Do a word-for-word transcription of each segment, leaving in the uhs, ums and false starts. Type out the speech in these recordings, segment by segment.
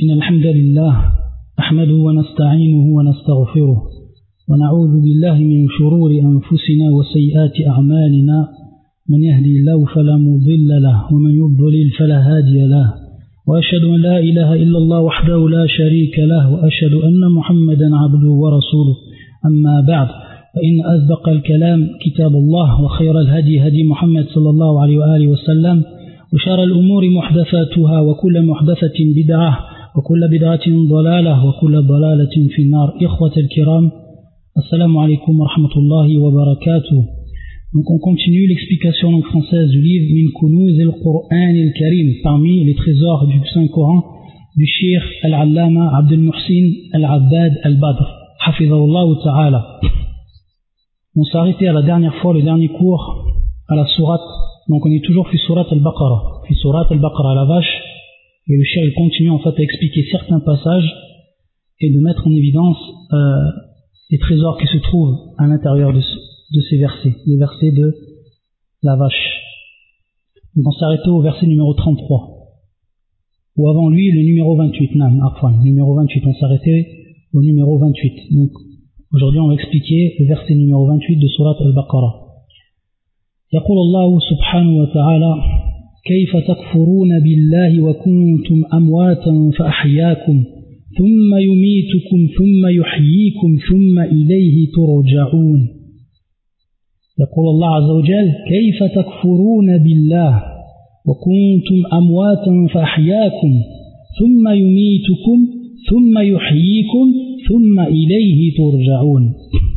إن الحمد لله نحمده ونستعينه ونستغفره ونعوذ بالله من شرور أنفسنا وسيئات أعمالنا من يهدي الله فلا مضل له ومن يضلل فلا هادي له وأشهد أن لا إله إلا الله وحده لا شريك له وأشهد أن محمدا عبده ورسوله أما بعد فإن أصدق الكلام كتاب الله وخير الهدي هدي محمد صلى الله عليه وآله وسلم وشر الأمور محدثاتها وكل محدثة بدعة وكل بدعة ضلالة وكل ضلالة في النار. إخوة الكرام, assalamu alaikum wa rahmatullahi wa barakatuh. Donc on continue l'explication en française du livre Min Kunuz al-Qur'an al-Karim, parmi les trésors du Saint-Coran du Cheikh Al-Allama Abdel Muhsin Al-Abbad Al-Badr, hafizahullah ta'ala. On s'est arrêté à la dernière fois, le dernier cours, à la sourate. Donc on est toujours fi surat al-Baqarah, fi surat al-Baqarah, la vache. Et le cheikh continue en fait à expliquer certains passages et de mettre en évidence euh, les trésors qui se trouvent à l'intérieur de, de ces versets, les versets de la vache. Donc on s'est arrêté au verset numéro trente-trois. Ou avant lui, le numéro vingt-huit. Non, enfin, numéro vingt-huit. On s'est arrêté au numéro vingt-huit. Donc aujourd'hui on va expliquer le verset numéro vingt-huit de surat al-Baqarah. يقول الله سبحانه وتعالى كيف تكفرون بالله وكنتم أمواتا فأحياكم ثم يميتكم ثم يحييكم ثم إليه ترجعون. يقول الله عز وجل كيف تكفرون بالله وكنتم أمواتا فأحياكم ثم يميتكم ثم يحييكم ثم إليه ترجعون.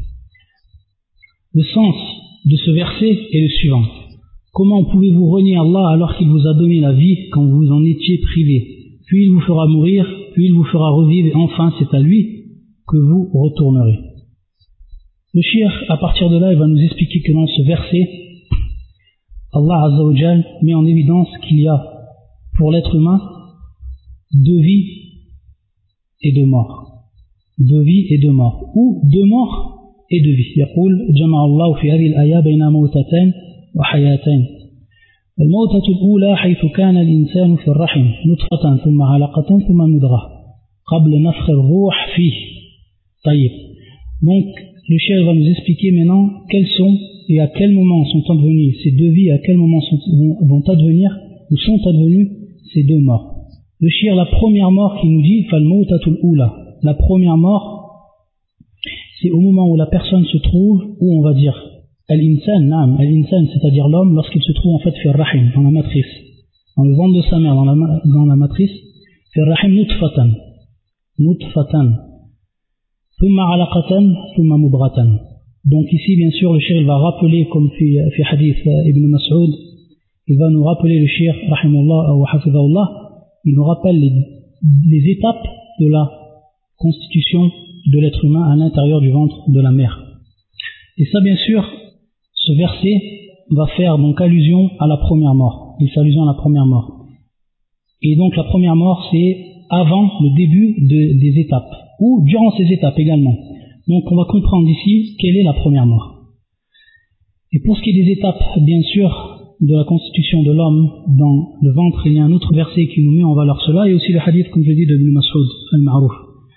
Le sens de ce verset est le suivant. Comment pouvez-vous renier Allah alors qu'il vous a donné la vie quand vous en étiez privé? Puis il vous fera mourir, puis il vous fera revivre, et enfin c'est à lui que vous retournerez. Le cheikh, à partir de là, il va nous expliquer que dans ce verset, Allah Azza wa Jal met en évidence qu'il y a pour l'être humain deux vies et deux morts. Deux vies et deux morts. Ou deux morts et deux vies. يقول جمع الله في هذه الآية بين موتتين وحياتين. الموتة الأولى حيث كان الإنسان في الرحم نطفة ثم علقة ثم مضغة قبل نفخ الروح فيه. طيب. Donc le cheikh va nous expliquer maintenant quels sont et à quel moment sont advenus ces deux vies, à quel moment sont, vont advenir ou sont advenus ces deux morts. Le cheikh, la première mort qui nous dit فالموتة الأولى, la première mort, c'est au moment où la personne se trouve, où on va dire Al-Insan, naam, Al-Insan, c'est-à-dire l'homme, lorsqu'il se trouve en fait fi rahim, dans la matrice, dans le ventre de sa mère, dans la, dans la matrice, fi rahim nutfatan, nutfatan, thumma alaqatan, thumma mudratan. Donc ici, bien sûr, le cheikh va rappeler, comme fi, fi hadith Ibn Mas'ud, il va nous rappeler, le cheikh, rahimullah ou hafizahullah, il nous rappelle les, les étapes de la constitution de l'être humain à l'intérieur du ventre de la mère. Et ça, bien sûr, ce verset va faire donc allusion à la première mort. Il fait allusion à la première mort. Et donc la première mort, c'est avant le début de, des étapes, ou durant ces étapes également. Donc on va comprendre ici quelle est la première mort. Et pour ce qui est des étapes, bien sûr, de la constitution de l'homme dans le ventre, il y a un autre verset qui nous met en valeur cela, et aussi le hadith, comme je dis, de Ibn Mas'ud al-Ma'ruf.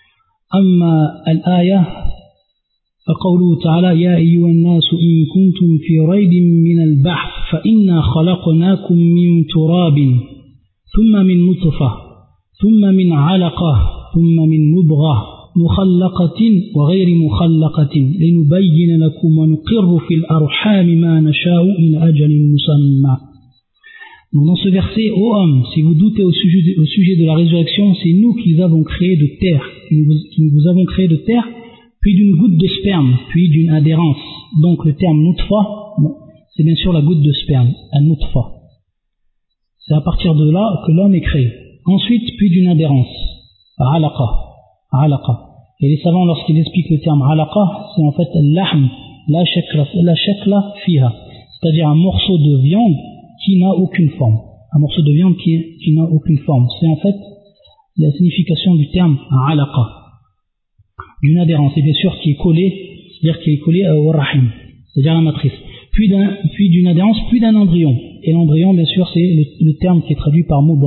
أما الآية فقوله تعالى يا أيها الناس إن كنتم في ريب من البعث فإنا خلقناكم من تراب ثم من نطفة ثم من علقة ثم من مضغة مخلقة وغير مخلقة لنبين لكم ونقر في الأرحام ما نشاء إلى أجل مسمى. Dans ce verset, ô homme, si vous doutez au sujet, de, au sujet de la résurrection, c'est nous qui vous avons créé de terre, qui nous, qui nous vous avons créé de terre, puis d'une goutte de sperme, puis d'une adhérence. Donc le terme nutfa, c'est bien sûr la goutte de sperme, un nutfa. C'est à partir de là que l'homme est créé. Ensuite, puis d'une adhérence, alaqa, alaqa. Et les savants, lorsqu'ils expliquent le terme alaqa, c'est en fait l'ahm, la shakla, la shakla fiha, c'est-à-dire un morceau de viande qui n'a aucune forme. Un morceau de viande qui, qui n'a aucune forme. C'est en fait la signification du terme alaqa, d'une adhérence, et bien sûr qui est collée, c'est-à-dire qui est collée au rahim, c'est-à-dire à la matrice. Puis, d'un, puis d'une adhérence, puis d'un embryon. Et l'embryon, bien sûr, c'est le, le terme qui est traduit par mudra.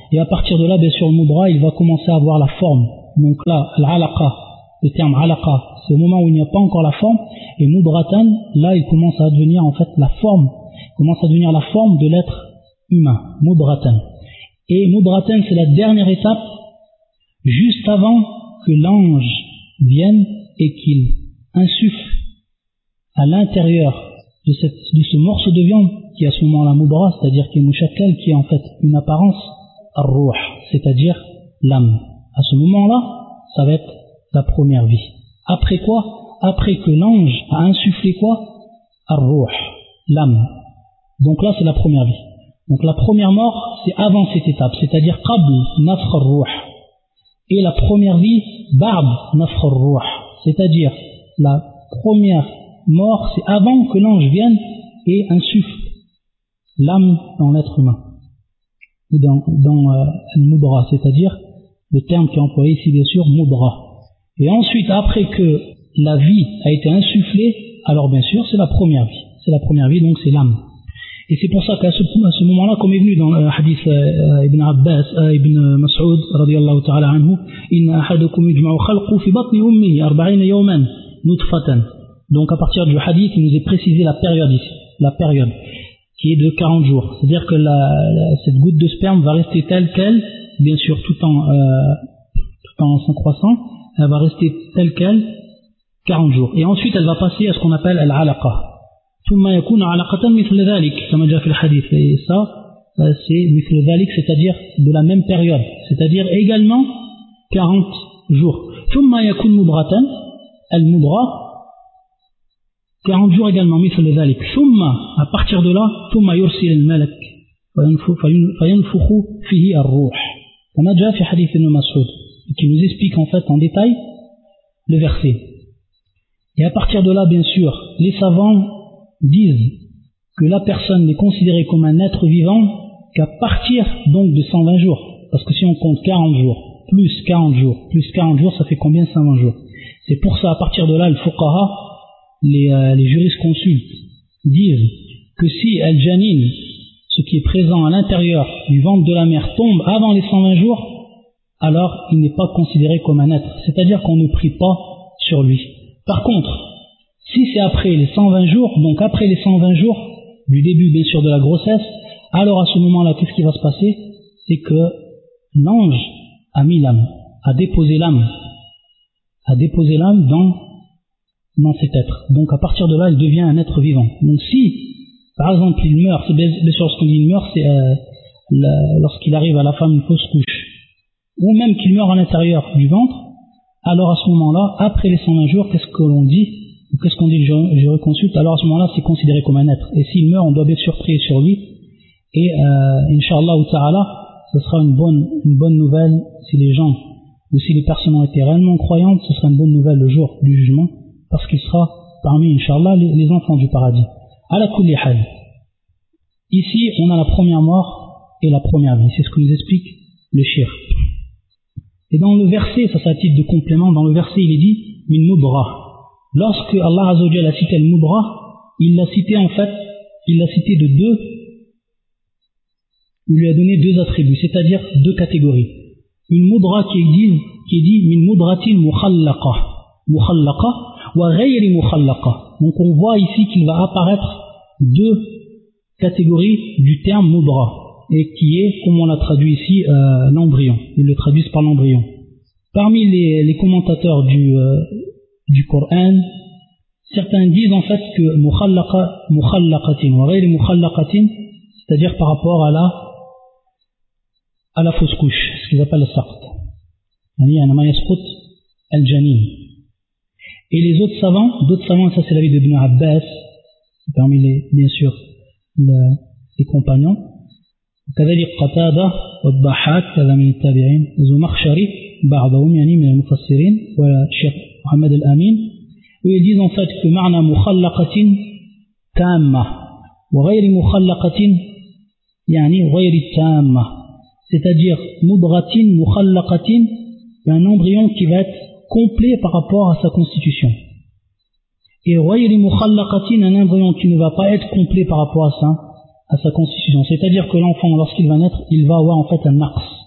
Et à partir de là, bien sûr, le mudra, il va commencer à avoir la forme. Donc là, l'alaqa, le terme alaqa, c'est au moment où il n'y a pas encore la forme. Et mudratan, là, il commence à devenir en fait la forme, il commence à devenir la forme de l'être humain, mudratan. Et mudratan, c'est la dernière étape, juste avant que l'ange vienne et qu'il insuffle à l'intérieur de, cette, de ce morceau de viande qui est à ce moment-là mudra, c'est-à-dire qui est mushakkal, qui est en fait une apparence ar-ruh, c'est-à-dire l'âme. À ce moment-là, ça va être la première vie. Après quoi? Après que l'ange a insufflé quoi? Ar-ruh, l'âme. Donc là, c'est la première vie. Donc la première mort, c'est avant cette étape, c'est-à-dire qabl nafkh ar-ruh. Et la première vie, ba'd nafkh ar-ruh, c'est-à-dire la première mort, c'est avant que l'ange vienne et insuffle l'âme dans l'être humain, ou dans, dans euh, al-mudra, c'est-à-dire le terme qui est employé ici bien sûr, mudra. Et ensuite, après que la vie a été insufflée, alors bien sûr c'est la première vie, c'est la première vie, donc c'est l'âme. Et c'est pour ça qu'à ce, à ce moment-là, comme est venu dans le hadith euh, Ibn Abbas, euh, Ibn Mas'ud radiyallahu ta'ala anhu, inna ahadakum yujma'u khalqu fi batni ummihi arba'ina yawman nutfatan. Donc à partir du hadith, il nous est précisé la période ici, la période qui est de quarante jours. C'est-à-dire que la, la, cette goutte de sperme va rester telle qu'elle, bien sûr tout en, euh, tout en s'en croissant, elle va rester telle qu'elle quarante jours. Et ensuite elle va passer à ce qu'on appelle al-alaqa. ثم يكون علقة مثل ذلك كما جاء في الحديث. Et ça, c'est مثل ذلك, c'est-à-dire de la même période, c'est-à-dire également quarante jours. ثم يكون مضغة المضغة quarante jours également, مثل ذلك. ثم, à partir de là, ثم يرسل الملك فينفخ فيه الروح. كما جاء في حديث ابن مسعود, qui nous explique en fait en détail le verset. Et à partir de là, bien sûr, les savants disent que la personne n'est considérée comme un être vivant qu'à partir donc de cent vingt jours. Parce que si on compte quarante jours, plus quarante jours, plus quarante jours, ça fait combien? Cent vingt jours. C'est pour ça, à partir de là, le fuqaha, les, euh, les jurisconsultes, disent que si al-janine, ce qui est présent à l'intérieur du ventre de la mère, tombe avant les cent vingt jours, alors il n'est pas considéré comme un être. C'est-à-dire qu'on ne prie pas sur lui. Par contre, si c'est après les cent vingt jours, donc après les cent vingt jours du début bien sûr de la grossesse, alors à ce moment-là, qu'est-ce qui va se passer? C'est que l'ange a mis l'âme, a déposé l'âme, a déposé l'âme dans, dans cet être. Donc à partir de là, il devient un être vivant. Donc si, par exemple, il meurt, c'est bien sûr ce qu'on dit il meurt, c'est euh, la, lorsqu'il arrive à la femme une fausse couche, ou même qu'il meurt à l'intérieur du ventre, alors à ce moment-là, après les cent vingt jours, qu'est-ce que l'on dit? Qu'est-ce qu'on dit, je, je reconsulte, alors à ce moment-là, c'est considéré comme un être. Et s'il meurt, on doit bien sûr prier sur lui. Et, euh, Inch'Allah ta'ala, ce sera une bonne, une bonne nouvelle si les gens, ou si les personnes ont été réellement croyantes, ce sera une bonne nouvelle le jour du jugement, parce qu'il sera parmi, Inch'Allah, les, les enfants du paradis. Ala kulli hal. Ici, on a la première mort et la première vie. C'est ce que nous explique le shirk. Et dans le verset, ça c'est à titre de complément, dans le verset, il est dit, min mudra. Lorsque Allah Azza wa Jalla a cité al-mudra, il l'a cité en fait, il l'a cité de deux, il lui a donné deux attributs, c'est-à-dire deux catégories. Une mudra qui est dit, qui est dit min mudratin mukhallaqa, mukhallaqa wa ghayri mukhallaqa. Donc on voit ici qu'il va apparaître deux catégories du terme mudra, et qui est, comme on l'a traduit ici, euh, l'embryon. Ils le traduisent par l'embryon. Parmi les, les commentateurs du euh, du Coran, certains disent en fait que mukhallaqa, mukhallaqatin wa ghayri mukhallaqatin, c'est-à-dire par rapport à la à la fausse couche, ce qu'ils appellent le saqt. Yani anama yasqut al-janin. Et les autres savants, d'autres savants, ça c'est l'avis d'Ibn Abbas, parmi les, bien sûr, le, les compagnons, كذلك قتادة والضحاك كذا من التابعين وزمخشري بعضهم يعني من المفسرين والشيخ محمد الأمين, où ils disent en fait que معنى مخلقة تامة وغير مخلقة يعني غير تامة, c'est-à-dire مضغة مخلقة, un embryon qui va être complet par rapport à sa constitution, et غير مخلقة, un embryon qui ne va pas être complet par rapport à ça, à sa constitution, c'est-à-dire que l'enfant, lorsqu'il va naître, il va avoir en fait un naqs,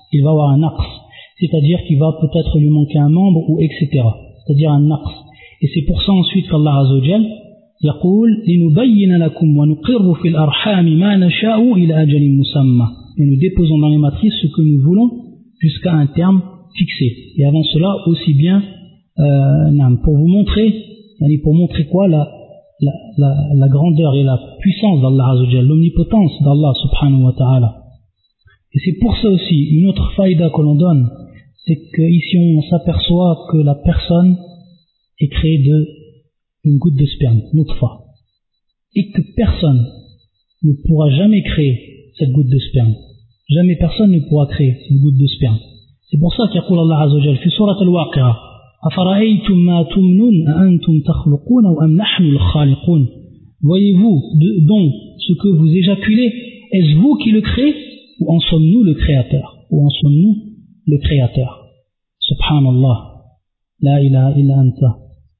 il va avoir un naqs, c'est-à-dire qu'il va peut-être lui manquer un membre, ou et cetera. C'est-à-dire un naqs. Et c'est pour ça ensuite qu'Allah Azza wa Jal يقول لنبين لكم ونقر في الأرحام ما نشاء إلى أجل مسمى. Et nous déposons dans les matrices ce que nous voulons jusqu'à un terme fixé. Et avant cela, aussi bien euh, pour vous montrer, pour montrer quoi la, la, la, la grandeur et la puissance d'Allah Azza wa Jal, l'omnipotence d'Allah subhanahu wa ta'ala. Et c'est pour ça aussi, une autre faïda que l'on donne, c'est qu'ici on s'aperçoit que la personne est créée de une goutte de sperme, nutfa, et que personne ne pourra jamais créer cette goutte de sperme. Jamais personne ne pourra créer cette goutte de sperme. C'est pour ça qu'il y a Allah Azza wa Jal fi surat al-Waqi'a أَفَرَأَيْتُمْ مَا تُمْنُونَ أَأَنْتُمْ تَخْلُقُونَ أَمْ نَحْنُ الْخَالِقُونَ. Voyez-vous de, donc ce que vous éjaculez, est-ce vous qui le créez ou en sommes-nous le créateur, ou en sommes-nous le créateur? Subhanallah, la ilaha illa anta.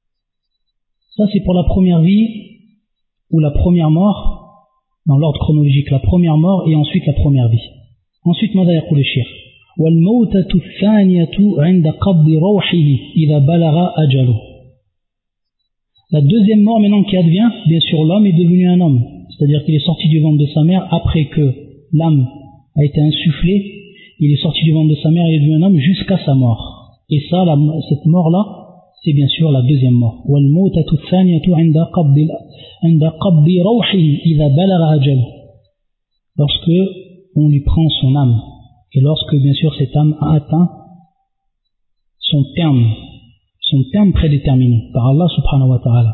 Ça c'est pour la première vie ou la première mort, dans l'ordre chronologique, la première mort et ensuite la première vie. Ensuite, ماذا يقول الشيخ؟ والموتة الثانية عند قبض روحه إذا بلغ أجله. La deuxième mort maintenant qui advient, bien sûr l'homme est devenu un homme, c'est-à-dire qu'il est sorti du ventre de sa mère après que l'âme a été insufflée, il est sorti du ventre de sa mère et il est devenu un homme jusqu'à sa mort. Et ça, la, cette mort-là, c'est bien sûr la deuxième mort. وَالْمَوْتَةُ الثَّانِيَةُ عِنْدَ قَبْضِ عِنْدَ قَبْضِ رَوْحِهِ إِذَا بَلَغَ أَجَلُهُ. Lorsque on lui prend son âme, et lorsque bien sûr cette âme a atteint son terme, son terme prédéterminé par Allah subhanahu wa ta'ala.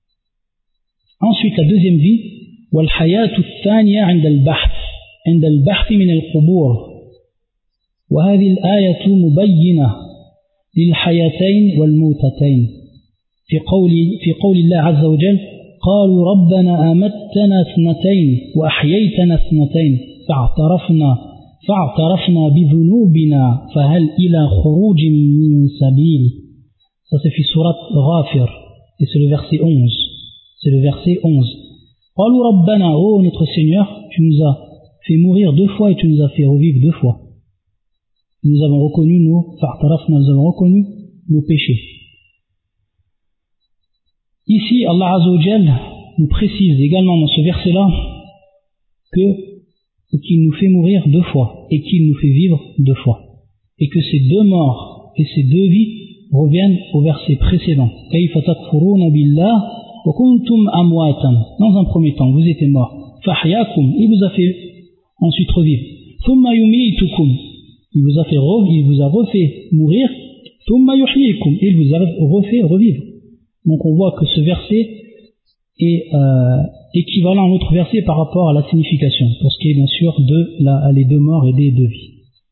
Ensuite, la deuxième vie, وَالْحَيَاةُ الثَّانِيَةُ عِنْدَ الْبَحْثِ عند البحث من القبور. وهذه الآية مبينة للحياتين والموتتين في قول في قول الله عز وجل قالوا ربنا أمتنا اثنتين وأحييتنا اثنتين فاعترفنا فاعترفنا بذنوبنا فهل إلى خروج من سبيل. Ça c'est في سورة غافر et c'est le verset onze. C'est le verset onze. قالوا ربنا, oh notre Seigneur, tu nous as fait mourir deux fois et tu nous as fait revivre deux fois. Nous avons reconnu nos fa'tarafna, nous avons reconnu nos péchés. Ici, Allah Azza wa Jal nous précise également dans ce verset-là que qu'il nous fait mourir deux fois et qu'il nous fait vivre deux fois. Et que ces deux morts et ces deux vies reviennent au verset précédent. Kayfa takfuruna billah wa kuntum amwatan. Dans un premier temps, vous étiez morts. Fahyakum, il vous a fait ensuite revivre. Thumma yumitukum, il vous a fait revivre, il vous a refait mourir. Thumma yuhyikum, il vous a refait revivre. Donc on voit que ce verset est euh, équivalent à l'autre verset par rapport à la signification, pour ce qui est bien sûr de la, les deux morts et des deux vies.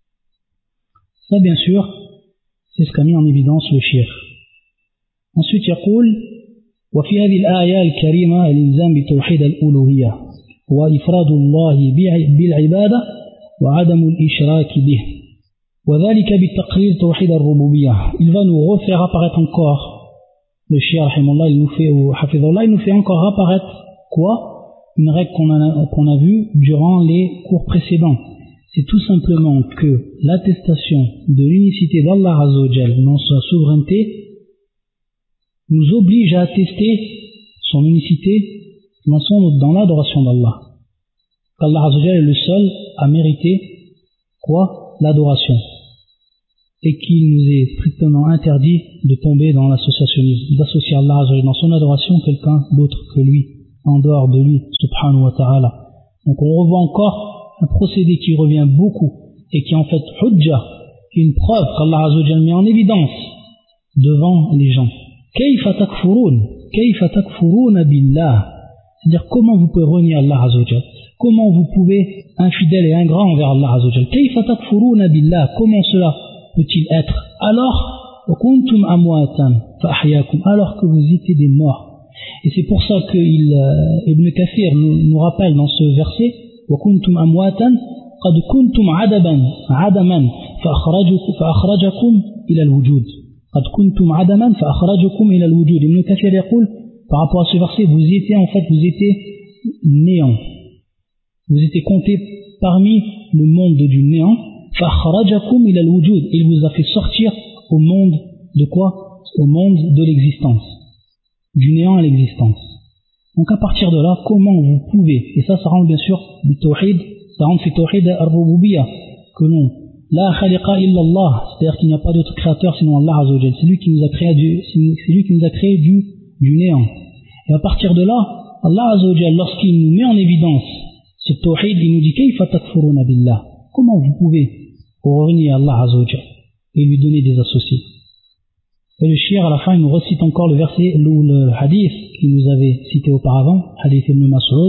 Ça bien sûr, c'est ce qu'a mis en évidence le shir. Ensuite, يقول وفي هذه الآية الكريمة الإلزام بتوحيد الألوهية وإفراد الله بالعبادة وعدم الإشراك به وذلك بتقرير توحيد الربوبية. Il va nous refaire apparaître encore, le shir rahimahullah, il nous fait, ou hafidhullah, il nous fait encore apparaître quoi? Une règle qu'on a, qu'on a vue durant les cours précédents. C'est tout simplement que l'attestation de l'unicité d'Allah Azza wa Jal dans sa souveraineté nous oblige à attester son unicité dans, son, dans l'adoration d'Allah. Qu'Allah Azza wa Jal est le seul à mériter quoi? L'adoration. Et qu'il nous est strictement interdit de tomber dans l'associationnisme, d'associer Allah Azza wa Jal dans son adoration quelqu'un d'autre que lui, en dehors de lui, subhanahu wa ta'ala. Donc on revoit encore un procédé qui revient beaucoup et qui est en fait hujja, qui est une preuve qu'Allah Azza wa Jal met en évidence devant les gens. Kayfa takfurun, kayfa takfuruna billah, c'est-à-dire comment vous pouvez renier Allah Azza wa Jal, comment vous pouvez infidèle et ingrat envers Allah Azza wa Jal. Kayfa takfuruna billah, comment cela peut-il être? Alors, kuntum amwatan fa ahyakum, alors que vous étiez des morts. Et c'est pour ça que il, euh, Ibn Kathir nous, nous rappelle dans ce verset وَكُنْتُمْ أَمْوَاتًا قَدْ كُنْتُمْ عَدَبًا عَدَمًا فَأَخْرَجَكُمْ إِلَى الْوُجُودِ قَدْ كُنْتُمْ عَدَمًا فَأَخْرَجَكُمْ إِلَى الْوُجُودِ. Ibn Kathir يقول, par rapport à ce verset, vous étiez en fait, vous étiez néant, vous étiez compté parmi le monde du néant, فَأَخْرَجَكُمْ إِلَى الْوُجُودِ. Il vous a fait sortir au monde de quoi? Au monde de l'existence, du néant à l'existence. Donc à partir de là, comment vous pouvez, et ça, ça rentre bien sûr du tawhid, ça rentre du tawhid al-rububiyyah, que non, la khaliqa illa Allah, c'est-à-dire qu'il n'y a pas d'autre créateur sinon Allah Azza wa Jal. C'est lui qui nous a créé du, c'est lui qui nous a créé du, du néant. Et à partir de là, Allah Azza wa Jal, lorsqu'il nous met en évidence ce tawhid, il nous dit kayfa takfuruna billah. Comment vous pouvez revenir à Allah Azza wa Jal et lui donner des associés? Et le shir, à la fin, il nous recite encore le verset, ou le hadith qu'il nous avait cité auparavant, hadith Ibn Mas'ud,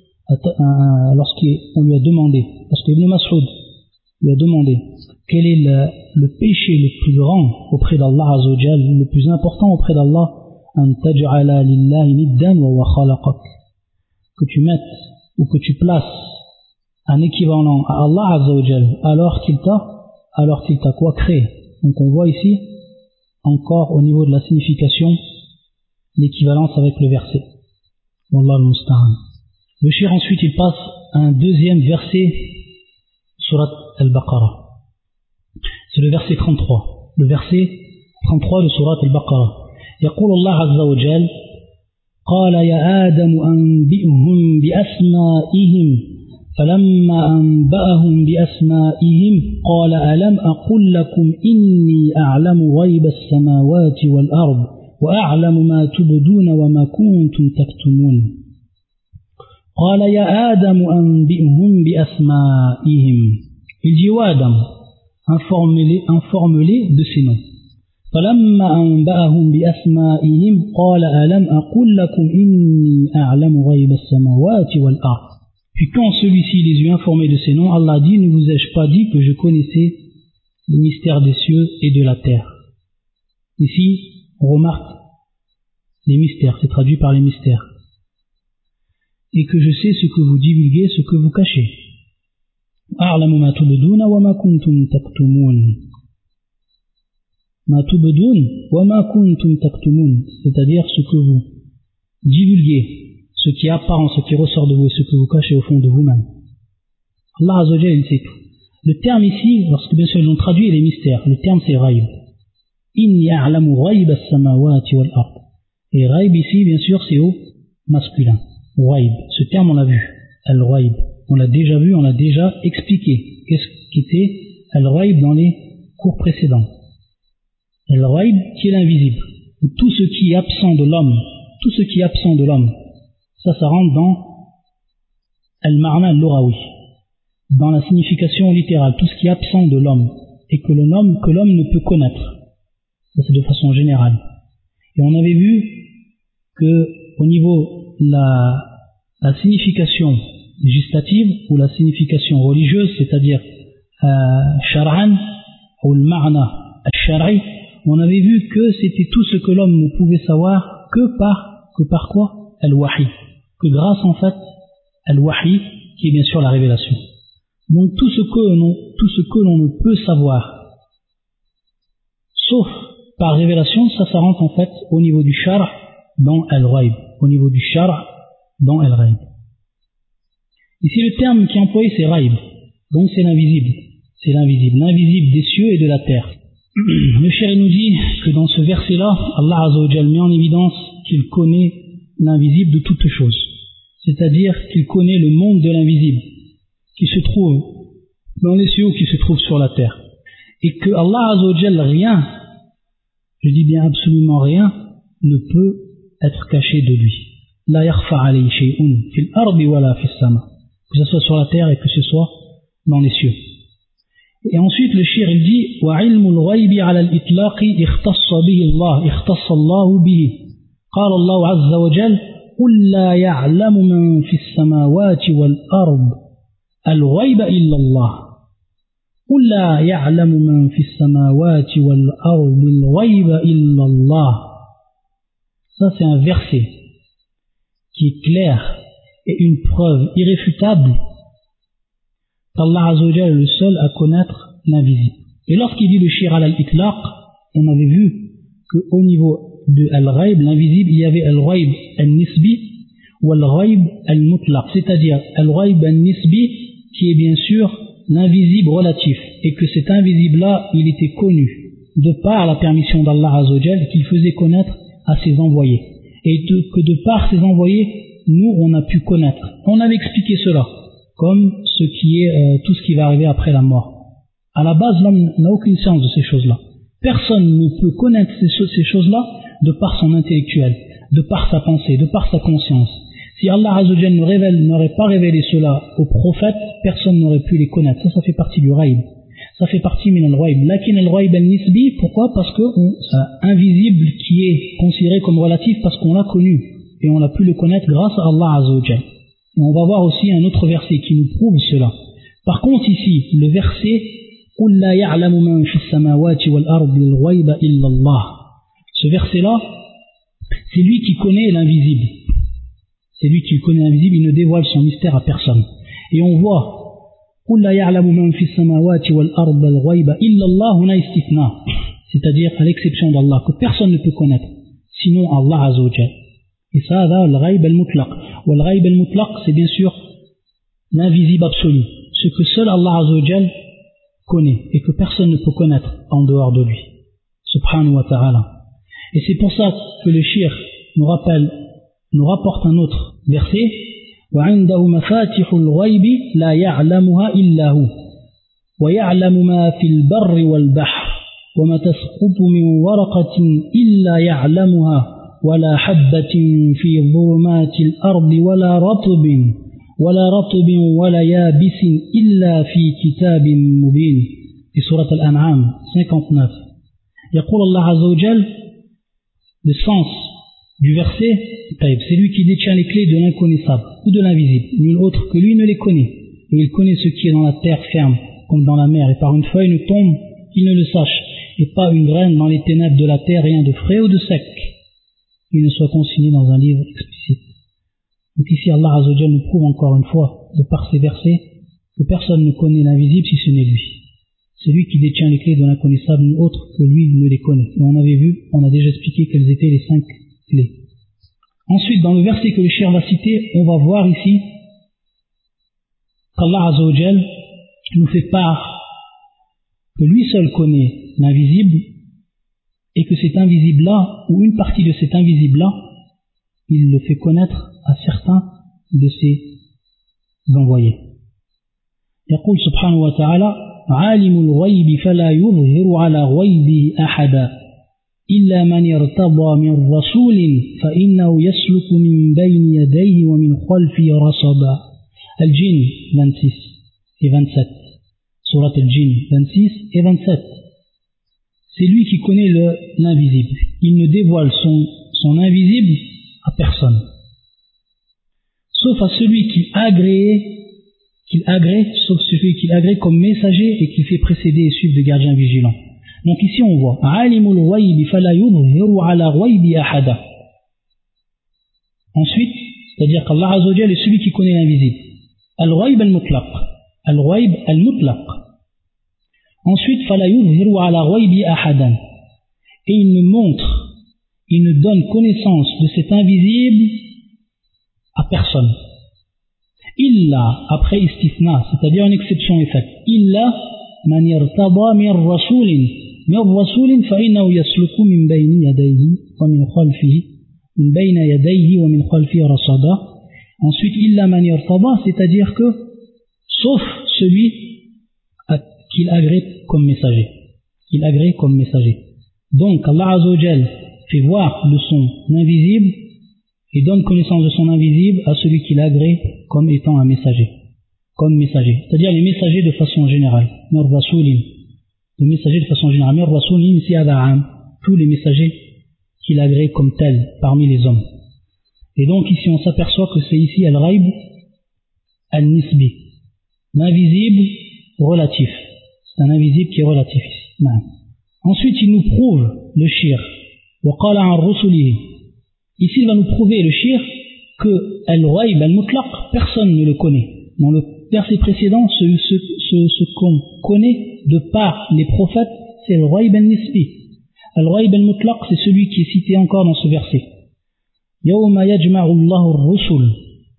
lorsqu'on lui a demandé, lorsque Ibn Mas'ud lui a demandé quel est le, le péché le plus grand auprès d'Allah Azza wa Jal, le plus important auprès d'Allah, an taj'ala lillahi niddan wa huwa khalaqak, que tu mettes ou que tu places un équivalent à Allah Azza wa Jal alors qu'il t'a, alors qu'il t'a quoi créé. Donc on voit ici encore au niveau de la signification l'équivalence avec le verset. Wallahu al-musta'an. Le shir ensuite il passe à un deuxième verset, surat al-Baqarah. C'est le verset trente-trois. Le verset trente-trois de surat al-Baqarah. يقول الله عز وجل قال يا آدم أنبئهم بأسمائهم فلما أنبأهم بأسمائهم قال ألم أقل لكم إني أعلم غيب السماوات والأرض وأعلم ما تبدون وما كنتم تكتمون قال يا آدم أنبئهم بأسمائهم. Il dit, ô Adam, informe-les, informe-les de ces noms. فلما أنبأهم بأسمائهم قال ألم أقل لكم إني أعلم غيب السماوات والأرض. Puis quand celui-ci les eut informés de ces noms, Allah dit, ne vous ai-je pas dit que je connaissais les mystères des cieux et de la terre? Ici, on remarque les mystères, c'est traduit par les mystères. Et que je sais ce que vous divulguez, ce que vous cachez. أعلم ما تبدون وما كنتم تكتمون. ما تبدون وما كنتم تكتمون, c'est-à-dire ce que vous divulguez, ce qui est apparent, ce qui ressort de vous et ce que vous cachez au fond de vous-même. Allah Azza wa Jalla, il sait tout. Le terme ici, lorsque bien sûr ils l'ont traduit, les mystères, le terme c'est Raïb. Inni a'lamu Raïb as-samawati wal ard. Et Raïb ici, bien sûr, c'est au masculin. Raïb. Ce terme on l'a vu. Al-Raïb. On l'a déjà vu, on l'a déjà expliqué. Qu'est-ce qu'était Al-Raïb dans les cours précédents? Al-Raïb qui est l'invisible. Tout ce qui est absent de l'homme, tout ce qui est absent de l'homme. Ça, ça rentre dans al-ma'na al-lughawi, dans la signification littérale, tout ce qui est absent de l'homme et que l'homme que l'homme ne peut connaître. Ça, c'est de façon générale. Et on avait vu que au niveau de la, la signification législative ou la signification religieuse, c'est-à-dire euh, shar'an ou le ma'na al-shar'i, on avait vu que c'était tout ce que l'homme ne pouvait savoir que par que par quoi? Al-wahi. Que grâce en fait al-wahi, qui est bien sûr la révélation. Donc tout ce que l'on, tout ce que l'on ne peut savoir, sauf par révélation, ça, ça rentre en fait au niveau du shar' dans al-ghaib, au niveau du shar' dans al-ghaib. Ici le terme qui est employé c'est ghaib, donc c'est l'invisible, c'est l'invisible, l'invisible des cieux et de la terre. Le shir nous dit que dans ce verset-là, Allah Azza wa Jalla met en évidence qu'il connaît l'invisible de toutes choses, c'est-à-dire qu'il connaît le monde de l'invisible qui se trouve dans les cieux ou qui se trouve sur la terre, et que Allah Azza wa Jalla, rien, je dis bien absolument rien, ne peut être caché de lui. La yakhfa alayhi shay'un fil ardi wala fis sama, que ce soit sur la terre et que ce soit dans les cieux. Et ensuite le shir il dit wa ilmul ghaibi ala al-itlaqi ikhtassa bihi Allah, ikhtassa Allah bihi. قال الله عز وجل قل لا يعلم من في السماوات والأرض الغيب إلا الله قل لا يعلم من في السماوات والأرض الغيب إلا الله. Ça c'est un verset qui est clair et une preuve irréfutable qu'Allah Azza wa Jalla est le seul à connaître l'invisible. Et lorsqu'il dit le shir al-itlaq, on avait vu qu'au niveau de al-ghaib, l'invisible, il y avait al-ghaib al-nisbi ou al-ghaib al-mutlaq, c'est-à-dire al-ghaib al-nisbi qui est bien sûr l'invisible relatif, et que cet invisible-là, il était connu de par la permission d'Allah Azzawajal qu'il faisait connaître à ses envoyés, et de, que de par ses envoyés, nous, on a pu connaître. On avait expliqué cela, comme ce qui est euh, tout ce qui va arriver après la mort. À la base, l'homme n'a aucune science de ces choses-là. Personne ne peut connaître ces, ces choses-là de par son intellectuel, de par sa pensée, de par sa conscience. Si Allah Azzawajal ne révèle, n'aurait pas révélé cela aux prophètes, personne n'aurait pu les connaître. Ça, ça fait partie du ghaib. Ça fait partie min al-ghaib. Lakin al-ghaib al-nisbi, pourquoi? Parce que c'est invisible qui est considéré comme relatif parce qu'on l'a connu et on a pu le connaître grâce à Allah Azzawajal. Et on va voir aussi un autre verset qui nous prouve cela. Par contre ici, le verset قُلْ لَا يَعْلَمُ مَنْ فِي السَّمَاوَاتِ وَالْأَرْضِ الْغَيْبَ إِلَّا اللَّهُ. Ce verset-là, c'est lui qui connaît l'invisible. C'est lui qui connaît l'invisible, il ne dévoile son mystère à personne. Et on voit قُلْ لَا يَعْلَمُ مَنْ فِي السَّمَاوَاتِ وَالْأَرْضِ الْغَيْبَ إِلَّا اللَّهُ هُنَا اسْتِثْنَاء, c'est-à-dire à l'exception d'Allah, que personne ne peut connaître, sinon Allah Azzawajal. Et ça, là, le ghaib al-mutlaq. Ou le ghaib al-mutlaq, c'est bien sûr l'invisible absolu, ce que seul Allah Azzawajal connaît et que personne ne peut connaître en dehors de lui, subhanahu wa ta'ala. Et c'est pour ça que le shir nous rappelle, nous rapporte un autre verset, وعنده مفاتح الغيب لا يعلمها إلا هو ويعلم ما في البر والبحر وما تسقط من ورقة إلا يعلمها ولا حبة في ظلمات الأرض ولا رطب ولا رطب ولا يابس إلا في كتاب مبين. في سورة الأنعام cinquante-neuf. يقول الله عز وجل, le sens du verset, c'est lui qui détient les clés de l'inconnaissable ou de l'invisible. Nul autre que lui ne les connaît. Et il connaît ce qui est dans la terre ferme, comme dans la mer. Et par une feuille ne tombe qu'il ne le sache. Et pas une graine dans les ténèbres de la terre, rien de frais ou de sec, qu'il ne soit consigné dans un livre explicite. Donc ici, Allah Azzawajal nous prouve encore une fois, de par ces versets, que personne ne connaît l'invisible si ce n'est lui. C'est lui qui détient les clés de l'inconnaissable, nul autre que lui ne les connaît. Et on avait vu, on a déjà expliqué quelles étaient les cinq clés. Ensuite, dans le verset que le cheikh va citer, on va voir ici qu'Allah Azzawajal nous fait part que lui seul connaît l'invisible et que cet invisible-là, ou une partie de cet invisible-là, il le fait connaître à certains de ses envoyés. يقول سبحانه وتعالى عالم الغيب فلا يظهر على غيبه أحدا إلا من ارتضى من رسول فإنه يسلك من بين يديه ومن خلفه رصدا. Al-Jinn vingt-six et vingt-sept. Surat Al-Jinn vingt-six et vingt-sept. C'est lui qui connaît le, l'invisible. Il ne dévoile son, son invisible à personne, sauf à celui qu'il agrée, qu'il agrée, sauf celui qu'il agrée comme messager et qui fait précéder et suivre de gardiens vigilants. Donc ici on voit Alimul ghaybi fala yudhiru ala ghaybi ahada. Ensuite, c'est-à-dire qu'Allah Azzawajal est celui qui connaît l'invisible. Al-ghayb al-mutlaq. Al-ghayb al-mutlaq. Ensuite, fala yudhiru ala ghaybi ahadan. Et il ne montre, il ne donne connaissance de cet invisible à personne. Illa, après istithna, c'est-à-dire une exception est faite. Illa man irtada min rasulin. Min rasulin fa innahu yasluku min bayni yadayhi wa min khalfihi. Min bayna yadayhi wa min khalfihi rasada. Ensuite, illa man irtada, c'est-à-dire que, sauf celui qu'il agrée comme messager. Qu'il agrée comme messager. Donc, Allah Azzawajal fait voir de son invisible et donne connaissance de son invisible à celui qu'il agrée comme étant un messager. Comme messager. C'est-à-dire les messagers de façon générale. Mir Rasoulin. Les messagers de façon générale. Mir Rasoulin, c'est Ada'am. Tous les messagers qu'il agrée comme tels parmi les hommes. Et donc ici on s'aperçoit que c'est ici Al-Ghaib Al-Nisbi. L'invisible relatif. C'est un invisible qui est relatif ici. Non. Ensuite il nous prouve le shir. وقال عن رسله. Ici il va nous prouver le shir que Al-Ghaib Al-Mutlaq, personne ne le connaît. Dans le verset précédent, ce, ce, ce, ce qu'on connaît de par les prophètes, c'est le Ghaib Al-Nisbi. Al-Ghaib Al-Mutlaq, c'est celui qui est cité encore dans ce verset. يوم يجمع الله الرسل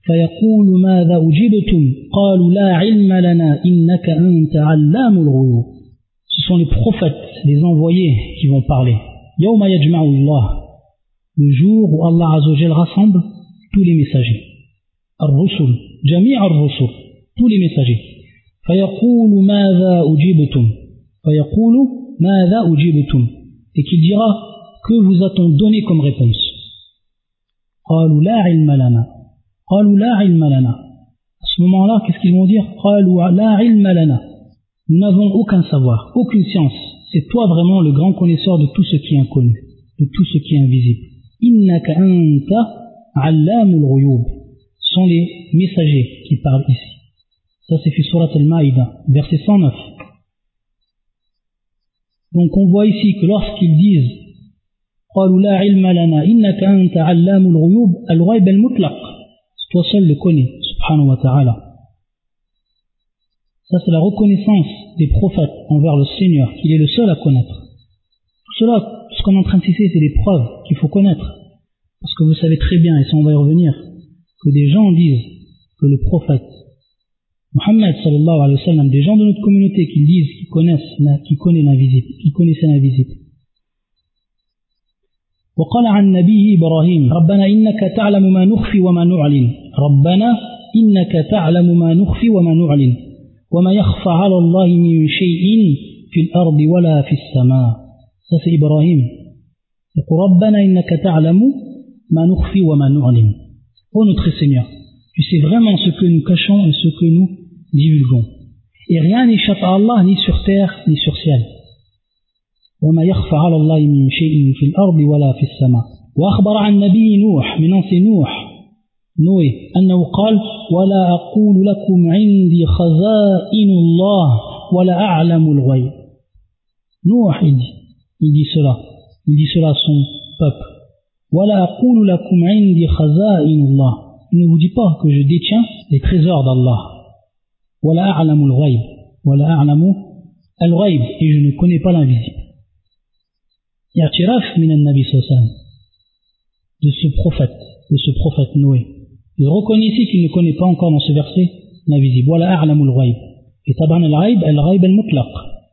فيقول ماذا أجبتم قالوا لا علم لنا إنك أنت علام الغيوب. Ce sont les prophètes, les envoyés qui vont parler. يوم يجمع الله, le jour où Allah Azza wa Jal rassemble tous les messagers. الرسل, جميع الرسل, tous les messagers. فيقول ماذا أجبتم, فيقول ماذا أجبتم, et qu'il dira que vous a-t-on donné comme réponse. قالوا لا علم لنا, قالوا لا علم لنا. À ce moment-là, qu'est-ce qu'ils vont dire? قالوا لا علم لنا. Nous n'avons aucun savoir, aucune science. C'est toi vraiment le grand connaisseur de tout ce qui est inconnu, de tout ce qui est invisible. إنك أنت علام الغيوب. Ce sont les messagers qui parlent ici. Ça c'est fi Surat Al-Maïda, verset cent neuf. Donc on voit ici que lorsqu'ils disent قالوا لا علم لنا إنك أنت علام الغيوب, الغيب المطلق, toi seul le connais, subhanahu wa ta'ala. Ça c'est la reconnaissance des prophètes envers le Seigneur, qu'il est le seul à connaître. Tout cela, ce qu'on est en train de citer, c'est des preuves qu'il faut connaître. Parce que vous savez très bien, et ça on va y revenir, que des gens disent que le prophète Muhammad sallallahu alayhi wa sallam, des gens de notre communauté qui disent qu'ils connaissent, qu'ils connaissent l'invisible, qu'ils connaissaient l'invisible. وقال عن نبيه إبراهيم ربنا إنك تعلم ما نخفي وما نعلن ربنا إنك تعلم ما نخفي وما نعلن وما يخفى على الله من شيء في الأرض ولا في السماء. Ça c'est Ibrahim. يقول ربنا إنك تعلم ما نخفي وما نعلن. Ô notre Seigneur, tu sais vraiment ce que nous cachons et ce que nous divulguons. Et rien n'échappe à Allah ni sur terre ni sur ciel. وما يخفى على الله من شيء في الأرض ولا في السماء. وأخبر عن نبي نوح من أنس نوح نوح أنه قال ولا أقول لكم عندي خزائن الله ولا أعلم الغيب. Noah il dit, il dit cela, il dit cela à son peuple. ولا أقول لكم عندي خزائن الله. Il ne vous dit pas que je détiens les trésors d'Allah. ولا أعلم الغيب ولا أعلم الغيب, et je ne connais pas l'invisible. اعتراف من النبي صلى الله عليه وسلم, de ce prophète, de ce prophète Noé. Il reconnaît ici qu'il ne connaît pas encore dans ce verset l'invisible. ولا أعلم الغيب. Et طبعا الغيب الغيب المطلق.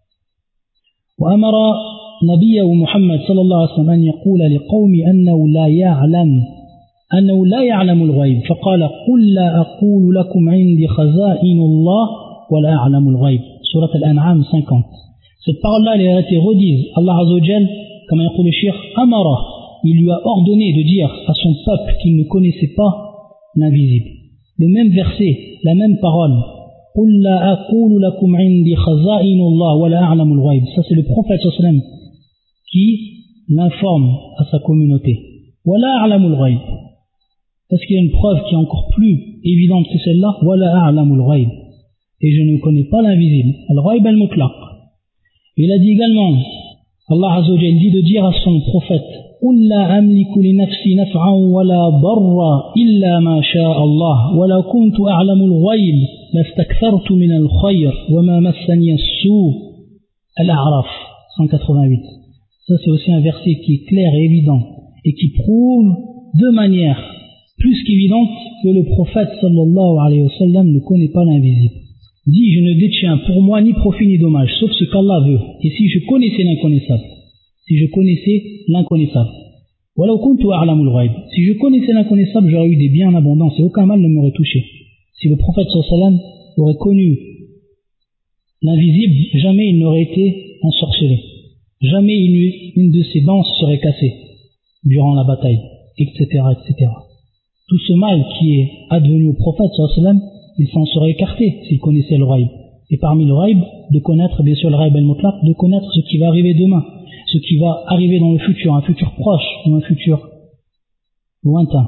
وأمر نبيه محمد صلى الله عليه وسلم أن يقول لقوم أنه لا يعلم أنه لا يعلم الغيب فقال قل لا أقول لكم عندي خزائن الله ولا أعلم الغيب. سورة الأنعام cinquante. Cette parole-là, elle a été redite. Allah Azza wa Jal, comme a dit le Cheikh, Amara, il lui a ordonné de dire à son peuple qu'il ne connaissait pas l'invisible. Le même verset, la même parole. قُلْ لَا أَقُولُ لَكُمْ عِنْدِي خَزَائِنُ اللَّهِ وَلَا أَعْلَمُ الْغَيْبِ. Ça c'est le prophète sallallahu alayhi wa sallam qui l'informe à sa communauté. وَلَا أَعْلَمُ الْغَيْبِ. Est-ce qu'il y a une preuve qui est encore plus évidente que celle-là? وَلَا أَعْلَمُ الْغَيْبِ. Et je ne connais pas l'invisible. Al-Ghaib al-Mutlaq. Il a dit également, Allah Azza wa Jalla dit de dire à son prophète قُلْ لَا أَمْلِكُ لِنَفْسِي نَفْعًا وَلَا ضَرًّا إِلَّا مَا شَاءَ اللَّهُ وَلَوْ كُنْتُ أَعْلَمُ الْغَيْبَ لَاسْتَكْثَرْتُ مِنَ الْخَيْرِ وَمَا مَسَّنِيَ السُّوءُ. Al-A'raf cent quatre-vingt-huit. Ça c'est aussi un verset qui est clair et évident et qui prouve de manière plus qu'évidente que le prophète sallallahu alayhi wa sallam ne connaît pas l'invisible. Dit, je ne détiens pour moi ni profit ni dommage, sauf ce qu'Allah veut. Et si je connaissais l'inconnaissable, si je connaissais l'inconnaissable, وَلَوْ كُنْتُ أَعْلَمُ الْغَيْبِ. Si je connaissais l'inconnaissable, j'aurais eu des biens en abondance et aucun mal ne m'aurait touché. Si le prophète sallallahu alayhi wa sallam aurait connu l'invisible, jamais il n'aurait été ensorcelé. Jamais une, une de ses dents serait cassée durant la bataille, et cetera, et cetera. Tout ce mal qui est advenu au prophète sallallahu alayhi wa sallam, il s'en serait écarté s'il connaissait le ghaib. Et parmi le ghaib, de connaître bien sûr le ghaib al-mutlaq, de connaître ce qui va arriver demain, ce qui va arriver dans le futur, un futur proche ou un futur lointain.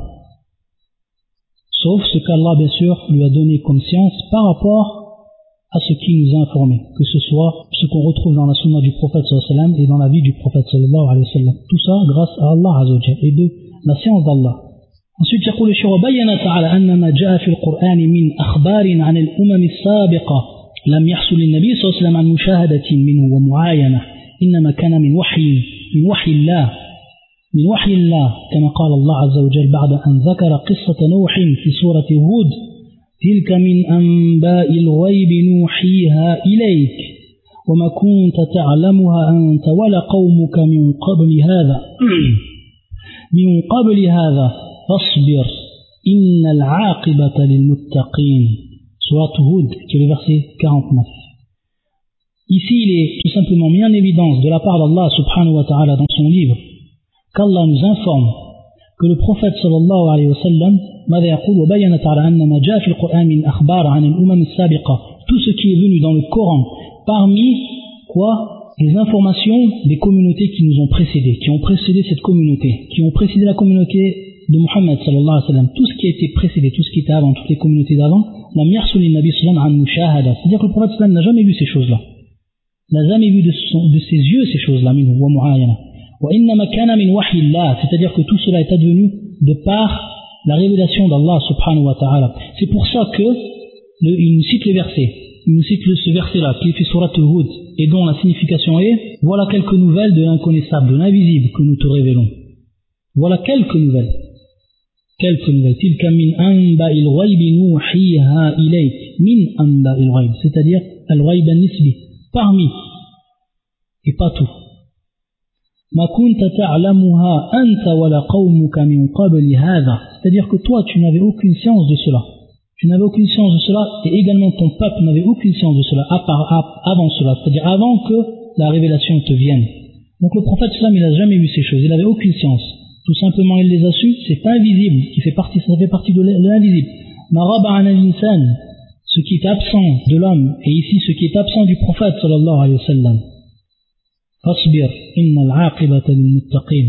Sauf ce qu'Allah bien sûr lui a donné comme science par rapport à ce qu'il nous a informé, que ce soit ce qu'on retrouve dans la sunna du prophète sallallahu alayhi wa sallam et dans la vie du prophète sallallahu alayhi wa sallam. Tout ça grâce à Allah azza wa jalla et de la science d'Allah. Ensuite, يقول الشيخ وبين تعالى أن ما جاء في القرآن من أخبار عن الأمم السابقة لم يحصل للنبي صلى الله عليه وسلم عن مشاهدة منه ومعاينة إنما كان من وحي من وحي الله من وحي الله كما قال الله عز وجل بعد أن ذكر قصة نوح في سورة هود تلك من أنباء الغيب نوحيها إليك وما كنت تعلمها أنت ولا قومك من قبل هذا من قبل هذا فاصبر إن العاقبة للمتقين. Sourate Hud, qui est le verset quarante-neuf. Ici, il est tout simplement mis en évidence de la part d'Allah subhanahu wa ta'ala dans son livre qu'Allah nous informe que le prophète sallallahu alayhi wa sallam ماذا يقول وبين تعالى أن ما جاء في القرآن من أخبار عن الأمم السابقة, tout ce qui est venu dans le Coran parmi quoi les informations des communautés qui nous ont précédés, qui ont précédé cette communauté, qui ont précédé la communauté de Muhammad sallallahu alayhi wa sallam, tout ce qui a été précédé, tout ce qui était avant, toutes les communautés d'avant, lam yarsul nabi sallam an mushahada, c'est-à-dire que le prophète sallam n'a jamais vu ces choses-là, n'a jamais vu de, son, de ses yeux ces choses-là, minhu wa mu'ayana, wa innama kana min wahyillah, c'est-à-dire que tout cela est advenu de par la révélation d'Allah subhanahu wa ta'ala. C'est pour ça que le, il nous cite les versets, il nous cite le, ce verset-là qui est fait surat Hud et dont la signification est voilà quelques nouvelles de l'inconnaissable, de l'invisible que nous te révélons. Voilà quelques nouvelles. Quelques nouvelles. Tilka min anba'il ghaybi nuhiha ilayk. Min anba'il ghayb, c'est-à-dire al-ghayb an-nisbi, parmi et pas tout. Ma kunta ta'lamuha anta wa la qawmuka min qabli hadha, c'est-à-dire que toi tu n'avais aucune science de cela. Tu n'avais aucune science de cela et également ton peuple n'avait aucune science de cela à part, à, avant cela, c'est-à-dire avant que la révélation te vienne. Donc le prophète sallam il n'a jamais vu ces choses, il n'avait aucune science. Tout simplement il les a su, c'est invisible, qui fait partie, ça fait partie de l'invisible. Maraba an al-insan, ce qui est absent de l'homme, et ici ce qui est absent du prophète sallallahu alayhi wa sallam. Fasbir, inna al-aqibata lil-muttaqin.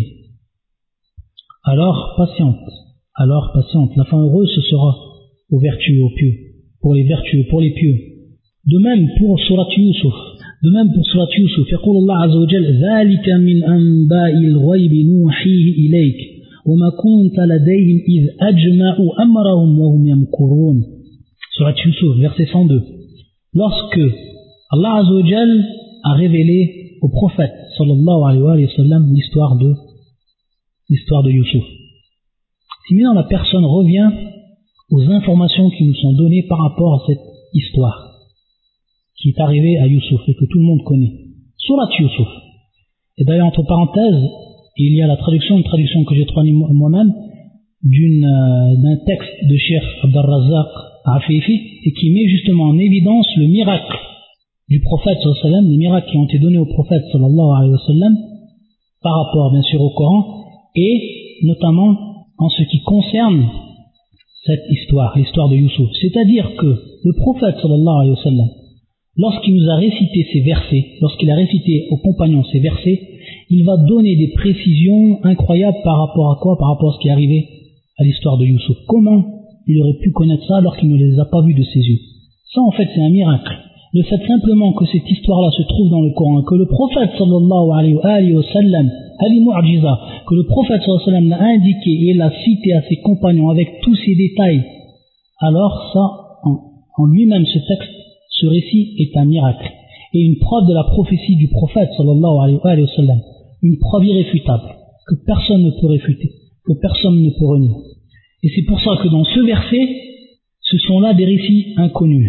Alors patiente, alors patiente, la fin heureuse ce sera aux vertueux, aux pieux, pour les vertueux, pour les pieux. De même pour Surat Yusuf, de même pour Surat Yusuf, يقول الله عز وجل ذلك من أنباء الغيب نوحيه إليك وما كنت لديهم إذ أجمعوا أمرهم وهم يمكرون. Surat Yusuf, verset cent deux. Lorsque Allah Azza wa Jal a révélé au prophète sallallahu alayhi wa sallam l'histoire de l'histoire de Yusuf. Si maintenant la personne revient aux informations qui nous sont données par rapport à cette histoire qui est arrivée à Yusuf et que tout le monde connaît. Surat Yusuf. Et d'ailleurs, entre parenthèses, il y a la traduction, une traduction que j'ai traduite moi-même, d'une, euh, d'un texte de Cheikh Abd al-Razzaq Afifi et qui met justement en évidence le miracle du prophète sallallahu alayhi wa sallam, les miracles qui ont été donnés au prophète sallallahu alayhi wa sallam par rapport bien sûr au Coran et notamment en ce qui concerne cette histoire, l'histoire de Yusuf. C'est-à-dire que le prophète sallallahu alayhi wa sallam, lorsqu'il nous a récité ces versets, lorsqu'il a récité aux compagnons ces versets, il va donner des précisions incroyables par rapport à quoi? Par rapport à ce qui est arrivé à l'histoire de Yusuf. Comment il aurait pu connaître ça alors qu'il ne les a pas vus de ses yeux? Ça en fait c'est un miracle. Le fait simplement que cette histoire-là se trouve dans le Coran, que le prophète sallallahu alayhi wa sallam, Ali Mu'ajiza, que le prophète sallallahu alayhi wa sallam l'a indiqué et l'a cité à ses compagnons avec tous ces détails, alors ça, en, en lui-même ce texte, ce récit est un miracle. Et une preuve de la prophétie du prophète sallallahu alayhi wa sallam, une preuve irréfutable, que personne ne peut réfuter, que personne ne peut renier. Et c'est pour ça que dans ce verset, ce sont là des récits inconnus.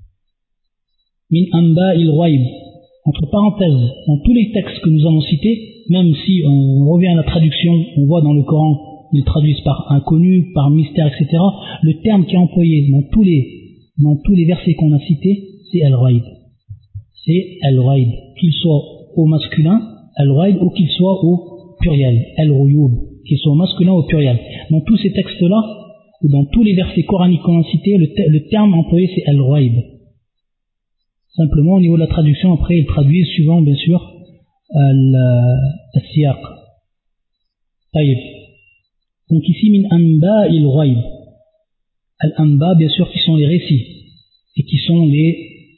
Min amba il ghayb, entre parenthèses, dans tous les textes que nous avons cités, même si on revient à la traduction, on voit dans le Coran, ils traduisent par inconnu, par mystère, et cetera. Le terme qui est employé dans tous les, dans tous les versets qu'on a cités, c'est al-ghayb. C'est al-ghayb, qu'il soit au masculin, al-ghayb, ou qu'il soit au pluriel, al-ghuyub, qu'il soit au masculin ou au pluriel. Dans tous ces textes-là, ou dans tous les versets coraniques qu'on a cités, le, te- le terme employé c'est al-ghayb. Simplement au niveau de la traduction, après ils traduisent suivant bien sûr al-siyaq. Taïb. Donc ici min anba il ghayb. Al-anba bien sûr qui sont les récits et qui sont les,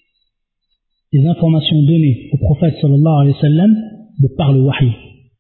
les informations données au prophète sallallahu alayhi wa sallam de par le wahy.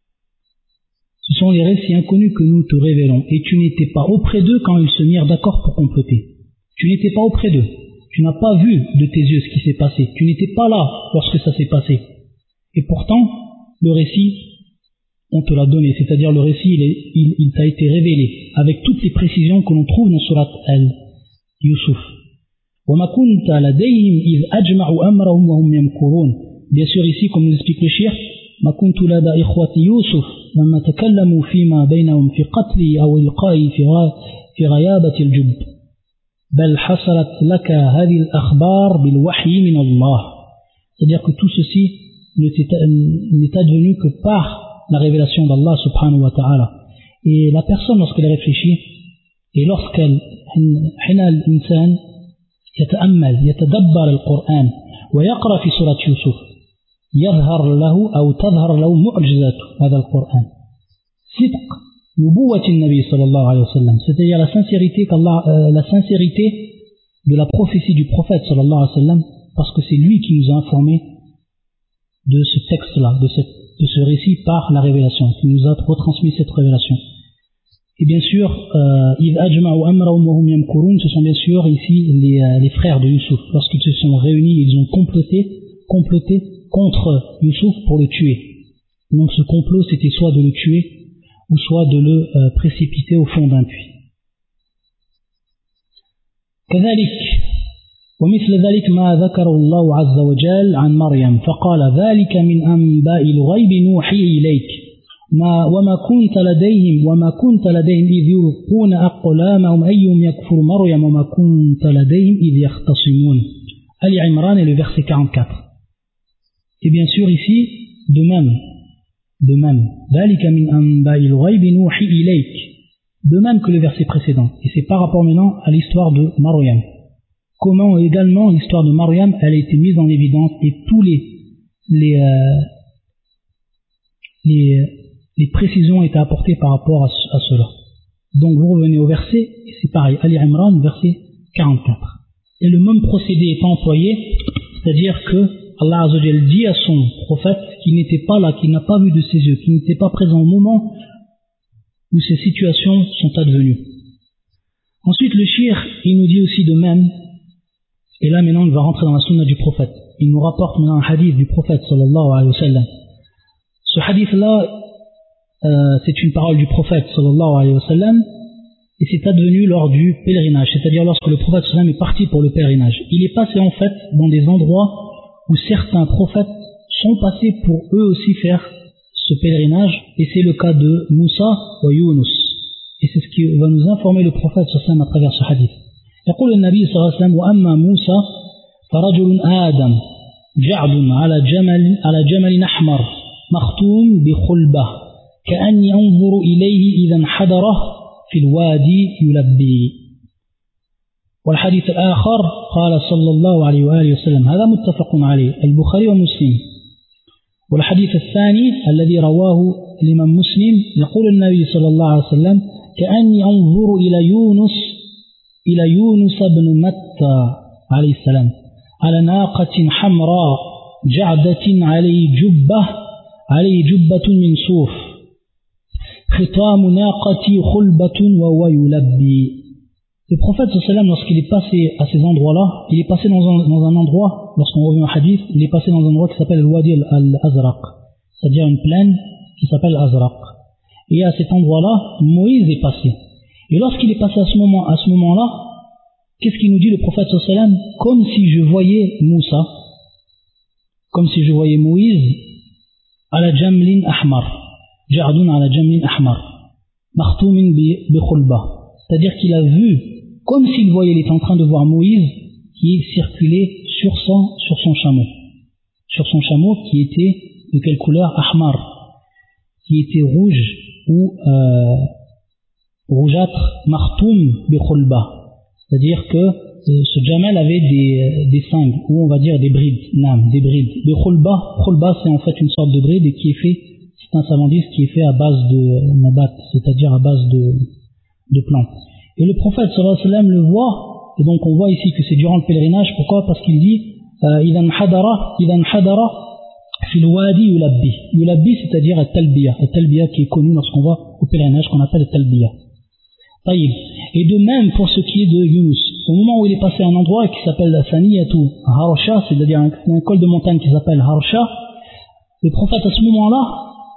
Ce sont les récits inconnus que nous te révélons et tu n'étais pas auprès d'eux quand ils se mirent d'accord pour comploter. Tu n'étais pas auprès d'eux. Tu n'as pas vu de tes yeux ce qui s'est passé. Tu n'étais pas là lorsque ça s'est passé. Et pourtant, le récit on te l'a donné, c'est-à-dire le récit, il, est, il, il t'a été révélé, avec toutes les précisions que l'on trouve dans Surat Al-Yusuf. وَمَا كُنْتَ لَدَيْهِمْ إِذْ أَجْمَعُوا أَمْرَهُمْ وَهُمْ يَمْكُرُونَ. Bien sûr, ici, comme nous explique le shir, مَا كُنْتُ لَدَى إِخْوَةِ يُوسُف لَمَّا تَكَلَّمُوا فِيمَا بَيْنَهُمْ فِي قَتْلِهِ أَوْ إِلْقَائِهِ في غيابة الجب بل حصلت لك هذه الأخبار بالوحي من الله. C'est-à-dire que tout ceci n'est advenu que par la révélation d'Allah subhanahu wa ta'ala. Et la personne, lorsqu'elle réfléchit et lorsqu'elle حين الإنسان يتأمل يتدبر القرآن ويقرأ في سورة يوسف يظهر له أو تظهر له معجزات هذا القرآن صدق نبوة النبي صلى الله عليه وسلم, c'est-à-dire la sincérité, euh, la sincérité de la prophétie du prophète sallallahu alayhi wa sallam, parce que c'est lui qui nous a informé de ce texte-là, de, cette, de ce récit par la révélation, qui nous a retransmis cette révélation. Et bien sûr, إِذْ أَجْمَعُوا أَمْرَهُمْ وَهُمْ يَمْكُرُونَ, ce sont bien sûr ici les, euh, les frères de Youssouf. Lorsqu'ils se sont réunis, ils ont comploté, comploté contre Youssouf pour le tuer. Donc ce complot, c'était soit de le tuer, ou soit de le euh, précipiter au fond d'un puits. كذلك ومثل ذلك ما ذكر الله عز وجل عن مريم فقال ذلك من أنباء الغيب نوحي إليك ما وما كنت لديهم وما كنت لديهم إذ يلقون أقلامهم أيهم يكفر مريم وما كنت لديهم إذ يختصمون. Ali Imran est le verset quarante-quatre. Et bien sûr ici, de même, de même, ذلك من أنباء الغيب نوحي إليك, de même que le verset précédent. Et c'est par rapport maintenant à l'histoire de Maryam. Comment également l'histoire de Maryam, elle a été mise en évidence et tous les les euh, les, les précisions étaient apportées par rapport à, à cela. Donc vous revenez au verset, et c'est pareil, Ali Imran, verset quarante-quatre. Et le même procédé est employé, c'est-à-dire que Allah Azza wa Jalla dit à son prophète qui n'était pas là, qui n'a pas vu de ses yeux, qui n'était pas présent au moment où ces situations sont advenues. Ensuite le shir, il nous dit aussi de même, et là maintenant il va rentrer dans la sunna du prophète. Il nous rapporte maintenant un hadith du prophète sallallahu alayhi wa sallam. Ce hadith là, euh, c'est une parole du prophète sallallahu alayhi wa sallam, et c'est advenu lors du pèlerinage, c'est-à-dire lorsque le prophète sallallahu alayhi wa sallam est parti pour le pèlerinage. Il est passé en fait dans des endroits où certains prophètes sont passés pour eux aussi faire ce pèlerinage, et c'est le cas de Moussa ou Younous. Et c'est ce qui va nous informer le prophète sallallahu alayhi wa sallam à travers ce hadith. يقول النبي صلى الله عليه وسلم وأما موسى فرجل آدم جعد على جمل على جمل أحمر مختوم بخلبة كأني أنظر إليه إذا انحدره في الوادي يلبي. والحديث الآخر قال صلى الله عليه وآله وسلم هذا متفق عليه البخاري ومسلم. والحديث الثاني الذي رواه الإمام مسلم يقول النبي صلى الله عليه وسلم كأني أنظر إلى يونس إلى يونس بن متى عليه السلام على ناقة حمراء جعدة عليه جبة عليه جبة من صوف ختام ناقتي خلبة وهو يلبي. Le prophète sallallahu alayhi wa sallam, lorsqu'il est passé à ces endroits-là, il est passé dans un, dans un endroit, lorsqu'on revient au hadith, il est passé dans un endroit qui s'appelle le Wadi al-Azraq, c'est-à-dire une plaine qui s'appelle Azraq. Et à cet endroit-là, Moïse est passé. Et lorsqu'il est passé à ce moment, à ce moment-là, qu'est-ce qu'il nous dit le prophète sallallahu alayhi wa sallam? Comme si je voyais Moussa, comme si je voyais Moïse, ala jamlin ahmar, ja'adun ala jamlin ahmar, makhtumin bi khulba. C'est-à-dire qu'il a vu, comme s'il voyait, il était en train de voir Moïse qui circulait sur son, sur son chameau. Sur son chameau qui était de quelle couleur? Ahmar, qui était rouge ou euh, rougeâtre, martoum bi khulba. C'est-à-dire que euh, ce jamal avait des, des cingles, ou on va dire des brides, nam, des brides. Le khulba, khulba c'est en fait une sorte de bride et qui est fait, c'est un savant disent qui est fait à base de nabat, c'est-à-dire à base de, de plantes. Et le prophète sallallahu alayhi wa sallam le voit, et donc on voit ici que c'est durant le pèlerinage. Pourquoi? Parce qu'il dit idan hadara idan hadara fil wadi yulabbi. Yulabbi, c'est-à-dire at-talbiya, at-talbiya qui est connu lorsqu'on va au pèlerinage, qu'on appelle at-talbiya. Taïb. Et de même pour ce qui est de Yunus, au moment où il est passé à un endroit qui s'appelle Saniyatu Harsha, c'est-à-dire un, un col de montagne qui s'appelle Harsha, le prophète à ce moment-là,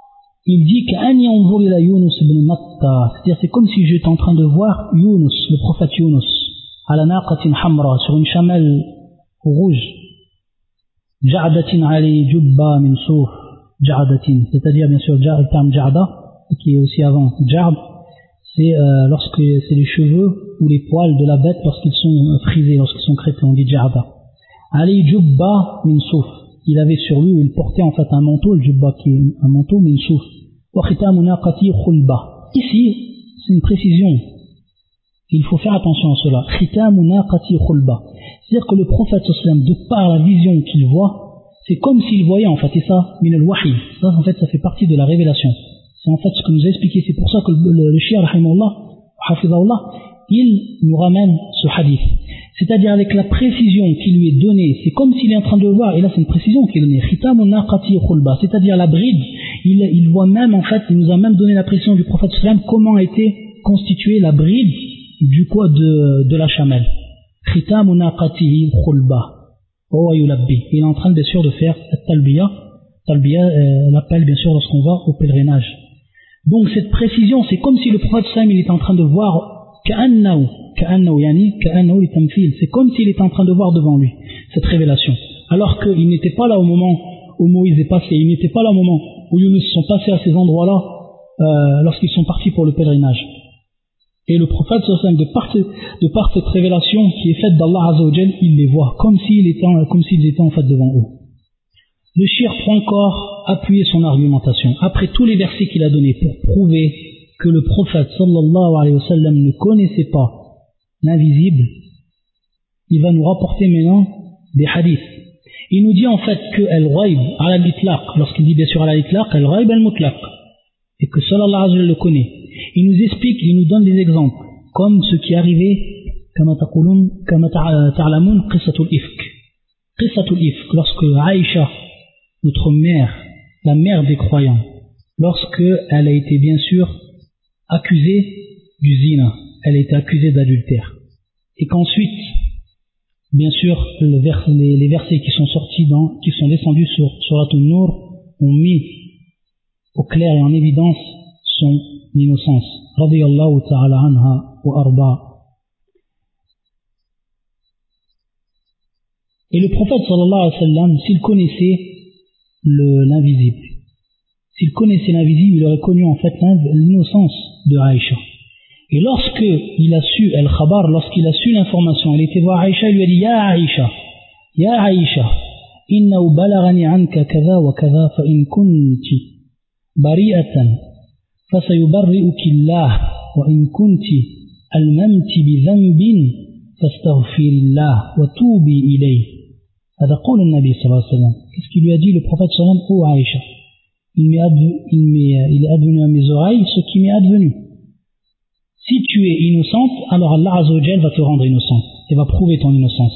il dit كأن ينظر إلى يونس بن متى, c'est-à-dire c'est comme si j'étais en train de voir Yunus, le prophète Yunus, على ناقة حمراء, sur une chamelle rouge, جعدة علي جبة من صوف, جعدة, c'est-à-dire bien sûr le terme جعدة qui est aussi avant جعد, c'est euh, lorsque c'est les cheveux ou les poils de la bête lorsqu'ils sont frisés, lorsqu'ils sont crêpés, on dit جعدة. علي جبة من صوف, il avait sur lui, ou il portait en fait un manteau, le jubba qui est un manteau, min souf. Wa khitamu naqati khulba. Ici, c'est une précision. Il faut faire attention à cela. Khitamu naqati khulba. C'est-à-dire que le prophète sallam, de par la vision qu'il voit, c'est comme s'il voyait en fait, et ça, min al-wahi. Ça, en fait, ça fait partie de la révélation. C'est en fait ce que nous a expliqué. C'est pour ça que le, le, le shia, rahimahullah, hafizahullah, il nous ramène ce hadith. C'est-à-dire avec la précision qui lui est donnée, c'est comme s'il est en train de voir, et là c'est une précision qui est donnée, c'est-à-dire la bride, il, il voit même en fait, il nous a même donné la précision du prophète sallam, comment a été constituée la bride du quoi de, de la chamelle. Il est en train bien sûr de faire talbiya, talbiya euh, l'appel bien sûr lorsqu'on va au pèlerinage. Donc cette précision, c'est comme si le prophète sallam il est en train de voir كأنه كأنه يعني كأنه لتمثيل, c'est comme s'il était en train de voir devant lui cette révélation, alors qu'il n'était pas là au moment où Moïse est passé, il n'était pas là au moment où Yunus sont passés à ces endroits-là euh, lorsqu'ils sont partis pour le pèlerinage. Et le prophète de par, de par cette révélation qui est faite d'Allah Azza wa Jal, il les voit comme s'il était, comme s'ils étaient en fait devant eux. Le shir prend encore appuyer son argumentation après tous les versets qu'il a donnés pour prouver que le prophète sallallahu alayhi wa sallam ne connaissait pas l'invisible. Il va nous rapporter maintenant des hadiths. Il nous dit en fait que al-ghaib ala al-itlaq, lorsqu'il dit bien sûr ala al-itlaq, al-ghaib al-mutlaq, et que seul Allah Azza wa Jalla le connaît. Il nous explique, il nous donne des exemples, comme ce qui est arrivé, kama taqulun, kama ta'lamun, qissatul ifk. Qissatul ifk, lorsque Aïcha, notre mère, la mère des croyants, lorsque elle a été bien sûr accusée du zina, elle a été accusée d'adultère, et qu'ensuite, bien sûr, le vers, les, les versets qui sont sortis dans, qui sont descendus sur Surat An-Nur ont mis au clair et en évidence son innocence. Radiyallahu ta'ala anha wa arba. Et le prophète sallallahu alayhi wa sallam, s'il connaissait le, l'invisible, s'il connaissait l'invisible, il aurait connu en fait l'innocence de Aïcha. Et lorsque il a su al-khabar, lorsqu'il a su l'information, il était voir Aïcha, il lui a dit Ya Aïcha, Ya Aïcha, innahu balagani anka kaza wa kaza fa in kunti bari'atan fa sayubarri'uki Allah wa in kunti almamti bi dhanbin fastaghfirillah wa tubi ilayhi. Hada qawla an-nabi sallallahu alayhi wa sallam. Qu'est-ce qu'il lui a dit le prophète sallallahu alayhi wa sallam? Oh Aïcha, il m'est advenu, il m'est, il est advenu à mes oreilles ce qui m'est advenu. Si tu es innocente, alors Allah Azza wa Jal va te rendre innocente et va prouver ton innocence.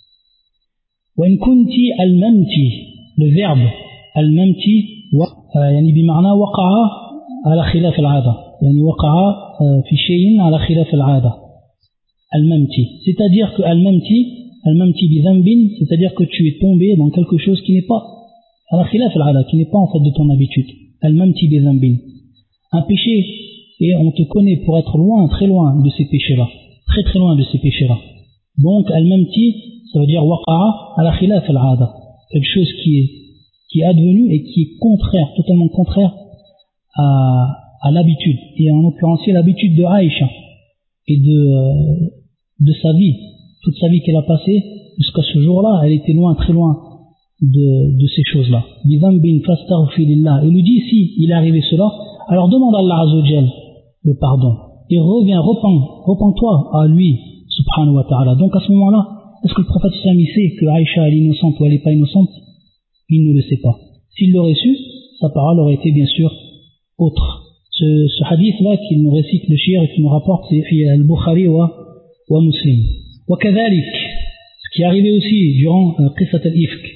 Wa in kunti al-mamti, le verbe al-mamti, yani bima'na waqa'a ala khilaf al-'ada, yani waqa'a fi shay'in ala khilaf al-'ada. Al-mamti, c'est-à-dire que al-mamti, al-mamti bi dhanbin, c'est-à-dire que tu es tombé dans quelque chose qui n'est pas ala khilaf al-'ada, qui n'est pas en fait de ton habitude. Al-mamti bi dhanbin, un péché. Et on te connaît pour être loin, très loin de ces péchés-là. Très très loin de ces péchés-là. Donc, al-mamti, ça veut dire waqa'a ala khilaf al-'ada. Quelque chose qui est, qui est advenu et qui est contraire, totalement contraire à, à l'habitude. Et en l'occurrence, c'est l'habitude de Aïcha et de, de sa vie. Toute sa vie qu'elle a passée, jusqu'à ce jour-là, elle était loin, très loin de, de ces choses-là. Bidhanbin fastaghfirillah. Et lui dit, si il est arrivé cela, alors demande à Allah Azza wa Jal le pardon et reviens, repens, repens-toi à lui subhanahu wa ta'ala. Donc à ce moment-là, est-ce que le prophète sallam il sait que Aïcha est innocente ou elle n'est pas innocente? Il ne le sait pas. S'il l'aurait su, sa parole aurait été bien sûr autre. Ce, ce hadith-là qu'il nous récite le shir et qu'il nous rapporte, c'est al-Bukhari wa, wa Muslim. Wa kadhalik, ce qui est arrivé aussi durant euh, Qissat al-Ifk,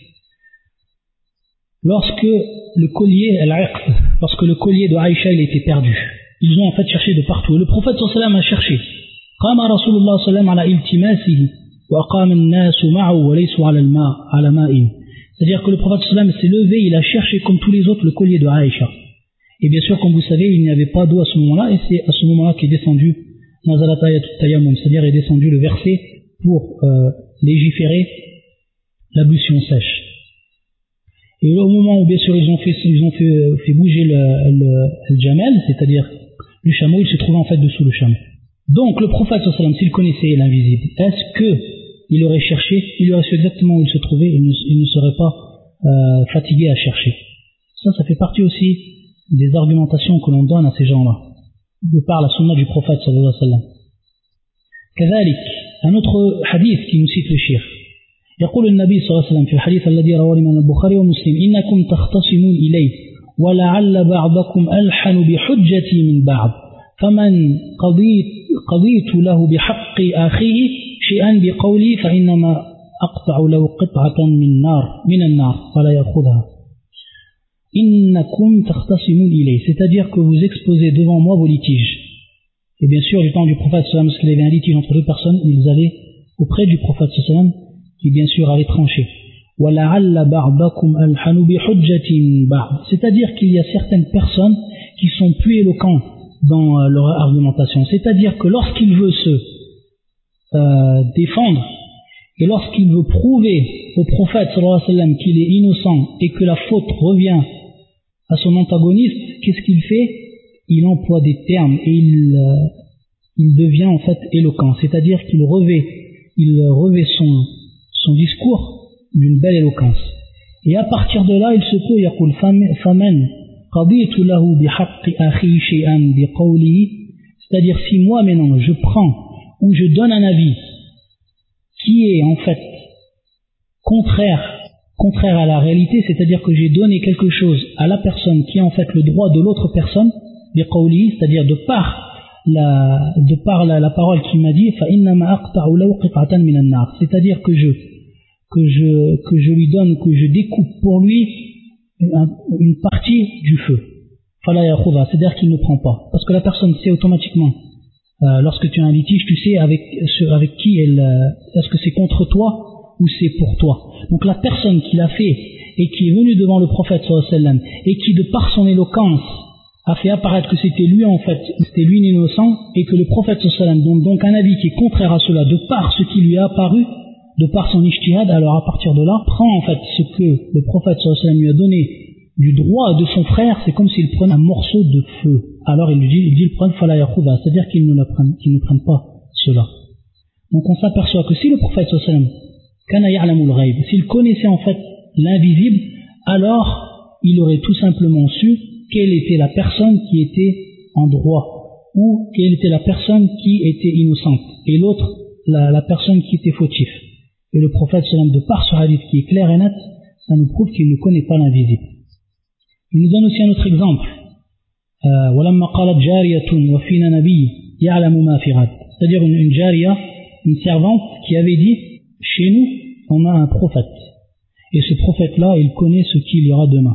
lorsque le collier, al-Iqd, lorsque le collier de Aïcha il a été perdu, ils ont en fait cherché de partout. Et le prophète sallallahu alayhi wa sallam a cherché. Qama Rasulullah sallallahu alayhi wa sallam ala iltimasihi wa aqama an-nasu ma'ahu wa laysu ala al-ma' ala ma'in. C'est-à-dire que le prophète sallallahu alayhi wa sallam s'est levé, il a cherché comme tous les autres le collier de Aïcha. Et bien sûr, comme vous savez, il n'y avait pas d'eau à ce moment-là, et c'est à ce moment-là qu'est descendu Nazalat Ayatut Tayammum, c'est-à-dire est descendu le verset pour euh, légiférer l'ablution sèche. Et au moment où bien sûr ils ont fait, ils ont fait, fait bouger le, le, le jamel, c'est-à-dire le chameau, il se trouvait en fait dessous le chameau. Donc le prophète sallallahu alayhi wa sallam, s'il connaissait l'invisible, est-ce qu'il aurait cherché, il aurait su exactement où il se trouvait, il ne, il ne serait pas euh, fatigué à chercher. Ça, ça fait partie aussi des argumentations que l'on donne à ces gens-là, de par la sunna du prophète sallallahu alayhi wa sallam. كذلك, un autre hadith qui nous cite le shir. يقول النبي صلى الله عليه وسلم في الحديث الذي رواه الإمام البخاري ومسلم إنكم تختصمون إلي ولعل بعضكم ألحن بحجتي من بعض فمن قضيت, قضيت له بحق أخيه شيئا بقولي فإنما أقطع له قطعة من نار من النار فلا يأخذها. إنكم تختصمون إلي, c'est-à-dire que vous exposez devant moi vos litiges. Et bien sûr, du temps du prophète sallallahu alayhi wa sallam, lorsqu'il y avait un litige entre deux personnes, ils allaient auprès du prophète sallallahu alayhi wa sallam, qui bien sûr allait trancher. C'est-à-dire qu'il y a certaines personnes qui sont plus éloquents dans leur argumentation. C'est-à-dire que lorsqu'il veut se euh, défendre et lorsqu'il veut prouver au prophète sallallahu alayhi wa sallam qu'il est innocent et que la faute revient à son antagoniste, qu'est-ce qu'il fait? Il emploie des termes et il, euh, il devient en fait éloquent. C'est-à-dire qu'il revêt, il revêt son son discours d'une belle éloquence. Et à partir de là, il se peut, يقول فمن قضيت له بحق أخي شيئا بقوله, c'est-à-dire si moi maintenant je prends ou je donne un avis qui est en fait contraire, contraire à la réalité, c'est-à-dire que j'ai donné quelque chose à la personne qui a en fait le droit de l'autre personne, بقوله, c'est-à-dire de par la, de par la, la parole qu'il m'a dit, فإنما أقطع له قطعة من النار, c'est-à-dire que je que je, que je lui donne, que je découpe pour lui une, une partie du feu. C'est-à-dire qu'il ne prend pas. Parce que la personne sait automatiquement, euh, lorsque tu as un litige, tu sais avec, avec qui elle, est-ce que c'est contre toi ou c'est pour toi. Donc la personne qui l'a fait et qui est venue devant le prophète sallallahu alayhi wa sallam et qui de par son éloquence a fait apparaître que c'était lui en fait, c'était lui l'innocent et que le prophète sallallahu alayhi wa sallam donne donc un avis qui est contraire à cela de par ce qui lui a apparu, de par son ijtihad, alors à partir de là, prend en fait ce que le prophète sallallahu alayhi wa sallam lui a donné du droit de son frère, c'est comme s'il prenait un morceau de feu. Alors il lui dit, il dit le prenne fala yakhudha, c'est-à-dire qu'il ne le prenne, qu'il ne prenne pas cela. Donc on s'aperçoit que si le prophète sallallahu alayhi wa sallam kana ya'lamul ghaib, s'il connaissait en fait l'invisible, alors il aurait tout simplement su quelle était la personne qui était en droit ou quelle était la personne qui était innocente et l'autre la, la personne qui était fautif. Et le prophète sallam, de par ce hadith qui est clair et net, ça nous prouve qu'il ne connaît pas l'invisible. Il nous donne aussi un autre exemple. C'est-à-dire une, une jariya, une servante qui avait dit, chez nous, on a un prophète. Et ce prophète-là, il connaît ce qu'il y aura demain.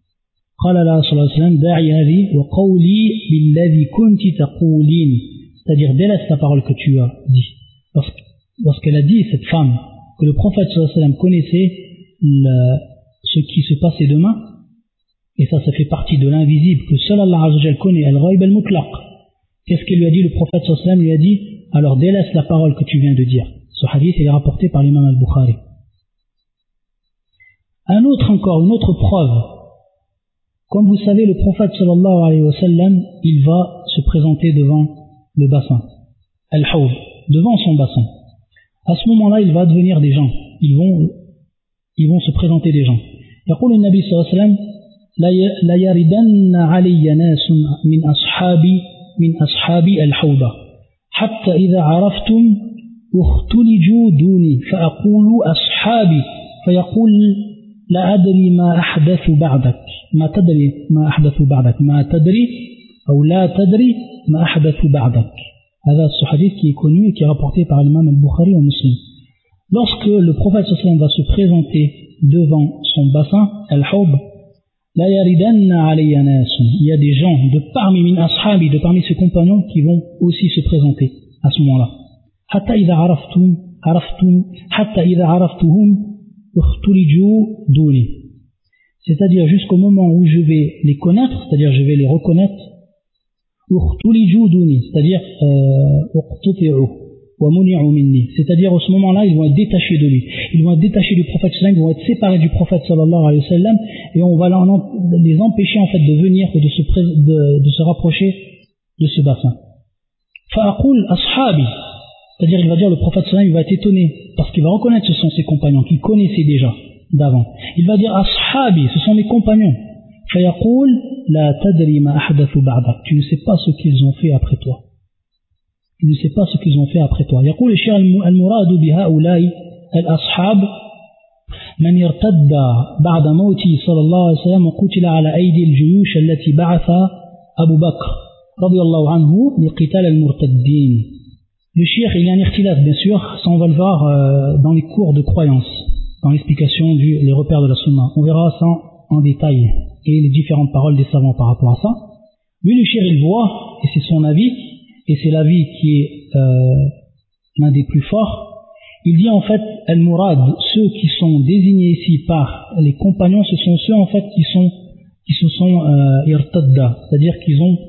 C'est-à-dire délaisse la parole que tu as dit. Lorsqu'elle a dit, cette femme, que le prophète sallallahu alayhi wa sallam connaissait le, ce qui se passait demain, et ça, ça fait partie de l'invisible que seul Allah Azza wa Jal connaît, al-ghaib al-mutlaq. Qu'est-ce qu'il lui a dit? Le prophète sallallahu alayhi wa sallam lui a dit, alors délaisse la parole que tu viens de dire. Ce hadith est rapporté par l'imam al-Bukhari. Un autre encore, une autre preuve. Comme vous savez, le prophète sallallahu alayhi wa sallam, il va se présenter devant le bassin, al-hawd, devant son bassin. À ce moment-là, il va devenir des gens. Ils vont, ils vont se présenter des gens. يقول النبي صلى الله عليه وسلم لا يردن علي ناس من أصحابي من أصحابي الحوض حتى إذا عرفتم اختلجوا دوني فأقول أصحابي فيقول لا أدري ما أحدث بعدك ما تدري ما أحدث بعدك ما تدري أو لا تدري ما أحدث بعدك. هذا ce hadith qui est connu et qui est rapporté par l'imam al-Bukhari au Muslim. Lorsque le prophète sallallahu alayhi wa sallam va se présenter devant son bassin, al-Hawb, la yaridanna alayya nasun, il y a des gens de parmi min ashabi, de parmi ses compagnons qui vont aussi se présenter à ce moment-là. Hatta idha araftum, araftum, hatta idha araftuhum ukhtuliju duni. c'est-à-dire jusqu'au moment où je vais les connaître, c'est-à-dire je vais les reconnaître, c'est-à-dire c'est-à-dire au ce moment-là ils vont être détachés de lui, ils vont être détachés du prophète sallallahu alayhi wa sallam, ils vont être séparés du prophète sallallahu alayhi wa sallam, et on va les empêcher en fait de venir et de se, de, de se rapprocher de ce bassin. Fa'aqul ashabi, c'est-à-dire il va dire le prophète sallallahu alayhi wa sallam, il va être étonné parce qu'il va reconnaître ce sont ses compagnons qu'il connaissait déjà d'avant. Il va dire ashabi, ce sont mes compagnons. Fayaqul la tadri ma ahdathu ba'dak, tu ne sais pas ce qu'ils ont fait après toi. Tu ne sais pas ce qu'ils ont fait après toi. يقول الشيخ المراد بهؤلاء الأصحاب من ارتد بعد موته صلى الله عليه وسلم وقتل على أيدي الجيوش التي بعث أبو بكر رضي الله عنه لقتال المرتدين. Le cheikh, il y a un ikhtilaf bien sûr, ça on va le voir euh, dans les cours de croyance, dans l'explication du les repères de la sunna. On verra ça en détail et les différentes paroles des savants par rapport à ça. Lui le cheikh il voit, et c'est son avis, et c'est l'avis qui est euh, l'un des plus forts, il dit en fait al-murad, ceux qui sont désignés ici par les compagnons, ce sont ceux en fait qui sont qui se sont euh, irtadda, c'est-à-dire qu'ils ont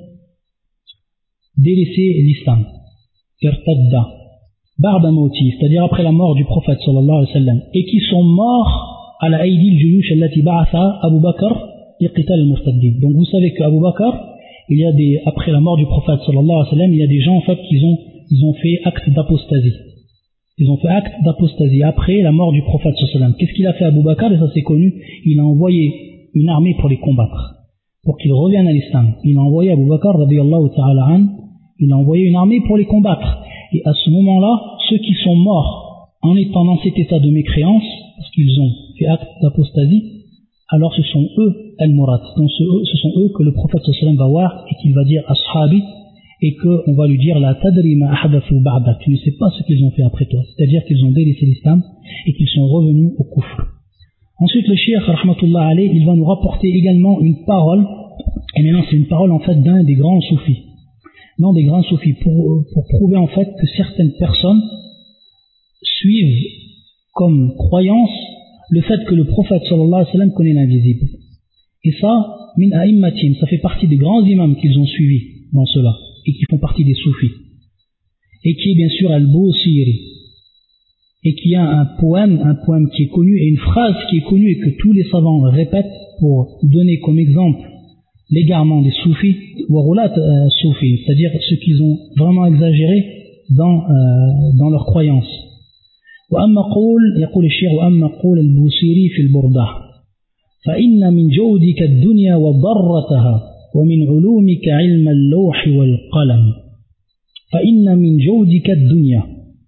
délaissé l'islam, irtadda ba'da mawti, c'est-à-dire après la mort du prophète sallallahu alayhi wa sallam, et qui sont morts à la aidi al-juyush allati ba'atha Abu Bakr liqital al-murtaddin. Donc vous savez que Abu Bakr, il y a des, après la mort du prophète sallallahu alayhi wa sallam, il y a des gens en fait qui ont, ils ont fait acte d'apostasie. Ils ont fait acte d'apostasie après la mort du prophète sallallahu alayhi wa sallam. Qu'est-ce qu'il a fait Abu Bakr? Et ça c'est connu, il a envoyé une armée pour les combattre, pour qu'ils reviennent à l'islam. Il a envoyé Abu Bakr, radiyallahu ta'ala an, il a envoyé une armée pour les combattre. Et à ce moment-là, ceux qui sont morts en étant dans cet état de mécréance, parce qu'ils ont fait acte d'apostasie, alors ce sont eux al-murad, donc ce sont eux que le prophète sallallahu alayhi wa sallam va voir et qu'il va dire ashabi, et qu'on va lui dire la tadri ma ahdathu ba'dak, tu ne sais pas ce qu'ils ont fait après toi, c'est-à-dire qu'ils ont délaissé l'islam et qu'ils sont revenus au kufr. Ensuite le cheikh rahmatullah alayh, il va nous rapporter également une parole, et maintenant c'est une parole en fait d'un des grands soufis, non des grands soufis, pour, pour prouver en fait que certaines personnes suivent comme croyance le fait que le prophète sallallahu alayhi wa sallam connaît l'invisible. Et ça, min a'immatim, ça fait partie des grands imams qu'ils ont suivis dans cela, et qui font partie des soufis. Et qui est bien sûr al-Busiri. Et qui a un poème, un poème qui est connu, et une phrase qui est connue et que tous les savants répètent pour donner comme exemple l'égarement des soufis, wa roulat euh, soufis, c'est-à-dire ceux qui ont vraiment exagéré dans, euh, dans leurs croyances. وأما قول يقول الشيخ وأما قول البوصيري في البردة فإن من جودك الدنيا وضرتها ومن علومك علم اللوح والقلم فإن من جودك الدنيا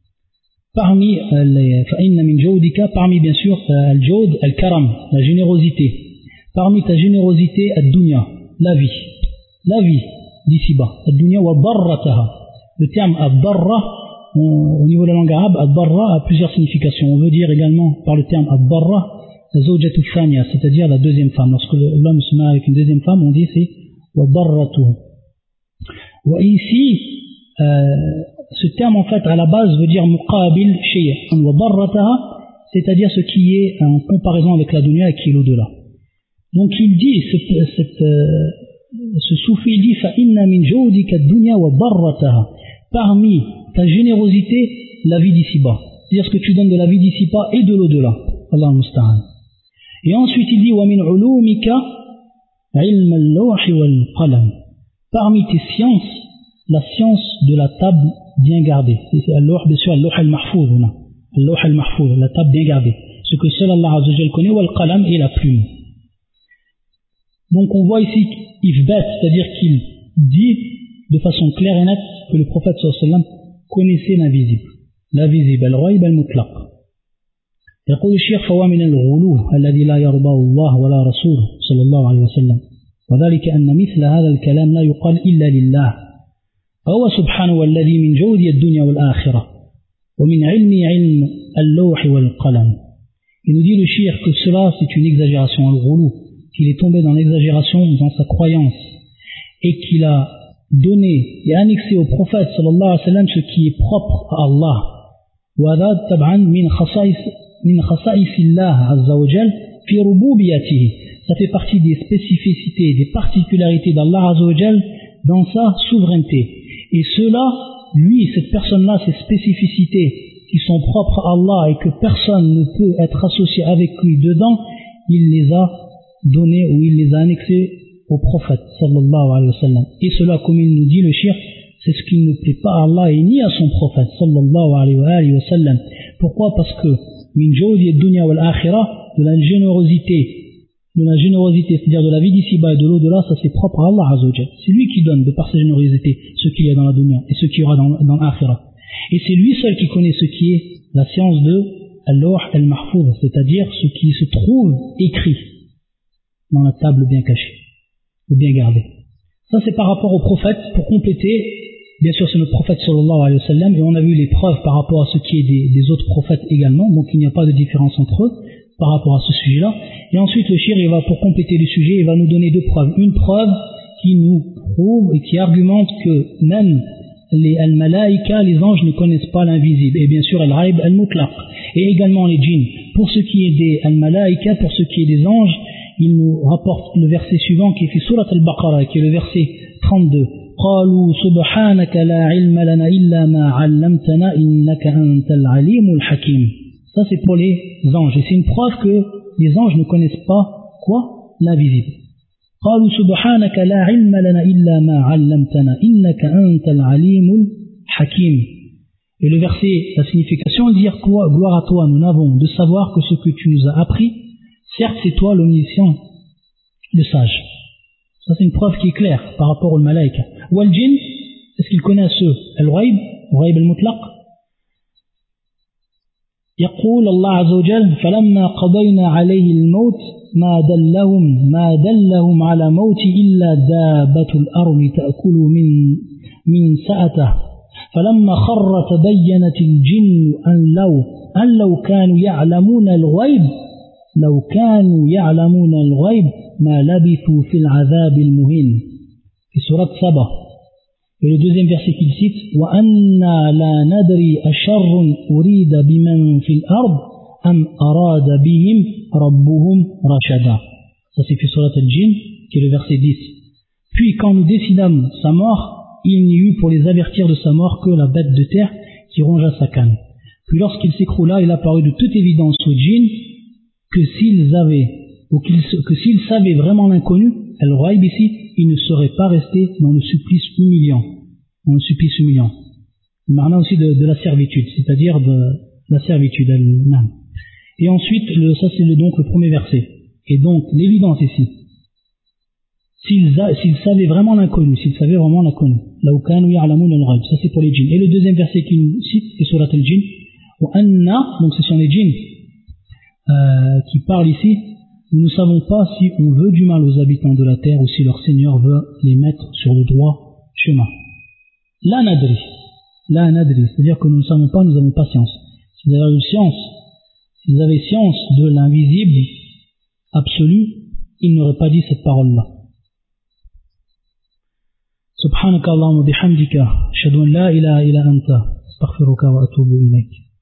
parmi فإن من جودك parmi bien sûr الجود الكرم la générosité, parmi ta générosité الدنيا la vie, la vie d'ici-bas, الدنيا وضرتها, le terme الضرة au niveau de la langue arabe, ad-darra a plusieurs significations. On veut dire également par le terme ad-darra, zawjatu thaniya, c'est-à-dire la deuxième femme. Lorsque l'homme se marie avec une deuxième femme, on dit c'est wa-darratuhu. Wa ici, euh, ce terme en fait à la base veut dire muqabil shay', wa-darrataha, c'est-à-dire ce qui est en comparaison avec la dunya et qui est l'au-delà. Donc il dit, cette, cette, euh, ce soufi il dit fa inna min jawdika ad-dunya wa-darrataha, parmi ta générosité, la vie d'ici-bas. C'est-à-dire ce que tu donnes de la vie d'ici-bas et de l'au-delà. Allah musta'an. Et ensuite il dit وَمِنْ عُلُومِكَ عِلْمَ اللَّوْحِ وَالْقَلَمِ. Parmi tes sciences, la science de la table bien gardée. C'est al-lawh, bien sûr, al-lawh al-mahfouz. Al-lawh al-mahfouz, la table bien gardée. Ce que seul Allah Azza wa Jalla connaît, wal-qalam, et la plume. Donc on voit ici ifbat, c'est-à-dire qu'il dit de façon claire et nette que le prophète sallallahu alayhi wa sallam connaissez l'invisible, l'invisible, al-ghayb al-mutlaq. يقول الشيخ فهو من الغلو الذي لا يرضاه الله ولا رسوله صلى الله عليه وسلم وذلك أن مثل هذا الكلام لا يقال إلا لله فهو سبحانه الذي من جودي الدنيا والآخرة ومن علمي علم اللوح والقلم. Il nous dit le cheikh que cela c'est une exagération, al-ghulu, qu'il est tombé dans l'exagération dans sa croyance et qu'il a donné et annexé au prophète sallallahu alayhi wa sallam ce qui est propre à Allah. وهذا طبعا من خصائص من خصائص الله عز وجل في ربوبيته. ça fait partie des spécificités, des particularités d'Allah Azza wa Jal dans sa souveraineté. Et cela, lui, cette personne-là, ces spécificités qui sont propres à Allah et que personne ne peut être associé avec lui dedans, il les a données ou il les a annexées au prophète sallallahu alayhi wa sallam. Et cela, comme il nous dit le shirk, c'est ce qui ne plaît pas à Allah et ni à son prophète sallallahu alayhi wa sallam. Pourquoi? Parce que min jawdi ad-dunya wal akhirah, de la générosité, de la générosité, c'est-à-dire de la vie d'ici-bas et de l'au-delà, ça c'est propre à Allah Azza wa Jal. C'est lui qui donne de par sa générosité ce qu'il y a dans la dunya et ce qu'il y aura dans, dans l'akhirah. Et c'est lui seul qui connaît ce qui est la science de al-lawh al-mahfouz, c'est-à-dire ce qui se trouve écrit dans la table bien cachée, ou bien gardée. Ça c'est par rapport au prophète, pour compléter, bien sûr c'est notre prophète sallallahu alayhi wa sallam, et on a vu les preuves par rapport à ce qui est des, des autres prophètes également, donc il n'y a pas de différence entre eux par rapport à ce sujet-là. Et ensuite le shir, il va, pour compléter le sujet, il va nous donner deux preuves. Une preuve qui nous prouve et qui argumente que même les al-malaïka, les anges ne connaissent pas l'invisible, et bien sûr al-ghaib al-mutlaq, et également les djinns. Pour ce qui est des al-malaïka, pour ce qui est des anges, il nous rapporte le verset suivant qui est fait surat al-Baqarah, qui est le verset trente-deux. قالوا سبحانك لا علم لنا إلا ما علمتنا إنك أنت العليم الحكيم. Ça c'est pour les anges, et c'est une preuve que les anges ne connaissent pas quoi? L'invisible. قالوا سبحانك لا علم لنا إلا ما علمتنا إنك أنت العليم الحكيم. Et le verset, la signification, dire quoi? Gloire à toi, nous n'avons de savoir que ce que tu nous as appris. Certes, c'est toi l'omniscient, le sage. Ça, c'est une preuve qui est claire par rapport au malaïka. Ou al-jinn, est-ce qu'il connaît ceux? Al-ghaib, al-ghaib al-mutlaq. يقول الله عز وجل فلما قضينا عليه الموت ما دلهم ما دلهم على موت إلا دابة الأرض تأكل من من سأته فلما خر تبينت الجن أن لو أن لو كانوا يعلمون الغيب لو كانوا يعلمون الغيب ما لبثوا في العذاب المهين في سورة سبا. Et le deuxième verset qu'il cite, وَأَنَّا لَا نَدْرِي أَشَرٌ أُرِيدَ بِمَنْ فِي الْأَرْضِ أَمْ أَرَادَ بِهِمْ رَبُّهُمْ رَشَدًا. Ça c'est fi surat al-Jinn, qui est le verset dix. Puis quand nous décidâmes sa mort, il n'y eut pour les avertir de sa mort que la bête de terre qui rongea sa canne. Puis lorsqu'il s'écroula, il apparut de toute évidence aux djinns que s'ils avaient, ou qu'ils, que s'ils savaient vraiment l'inconnu, al-ghaib ici, ils ne seraient pas restés dans le supplice humiliant. Dans le supplice humiliant. Le marna aussi de, de la servitude, c'est-à-dire de la servitude. Al-nam. Et ensuite, le, ça c'est le, donc le premier verset. Et donc, l'évidence ici, s'ils, a, s'ils savaient vraiment l'inconnu, s'ils savaient vraiment l'inconnu, la ukanu ya'lamun al-ghaib, ça c'est pour les djinns. Et le deuxième verset qu'il cite, c'est surat al-Jinn, wa anna, donc ce sont les djinns euh, qui parlent ici. Nous ne savons pas si on veut du mal aux habitants de la terre ou si leur Seigneur veut les mettre sur le droit chemin. La nadri, la nadri, c'est-à-dire que nous ne savons pas, nous n'avons pas science. S'ils avaient eu science, s'ils avaient science de l'invisible absolu, ils n'auraient pas dit cette parole-là. Subhanaka Allahumma bihamdika, ashhadu an la ilaha illa anta, astaghfiruka wa atubu ilayk.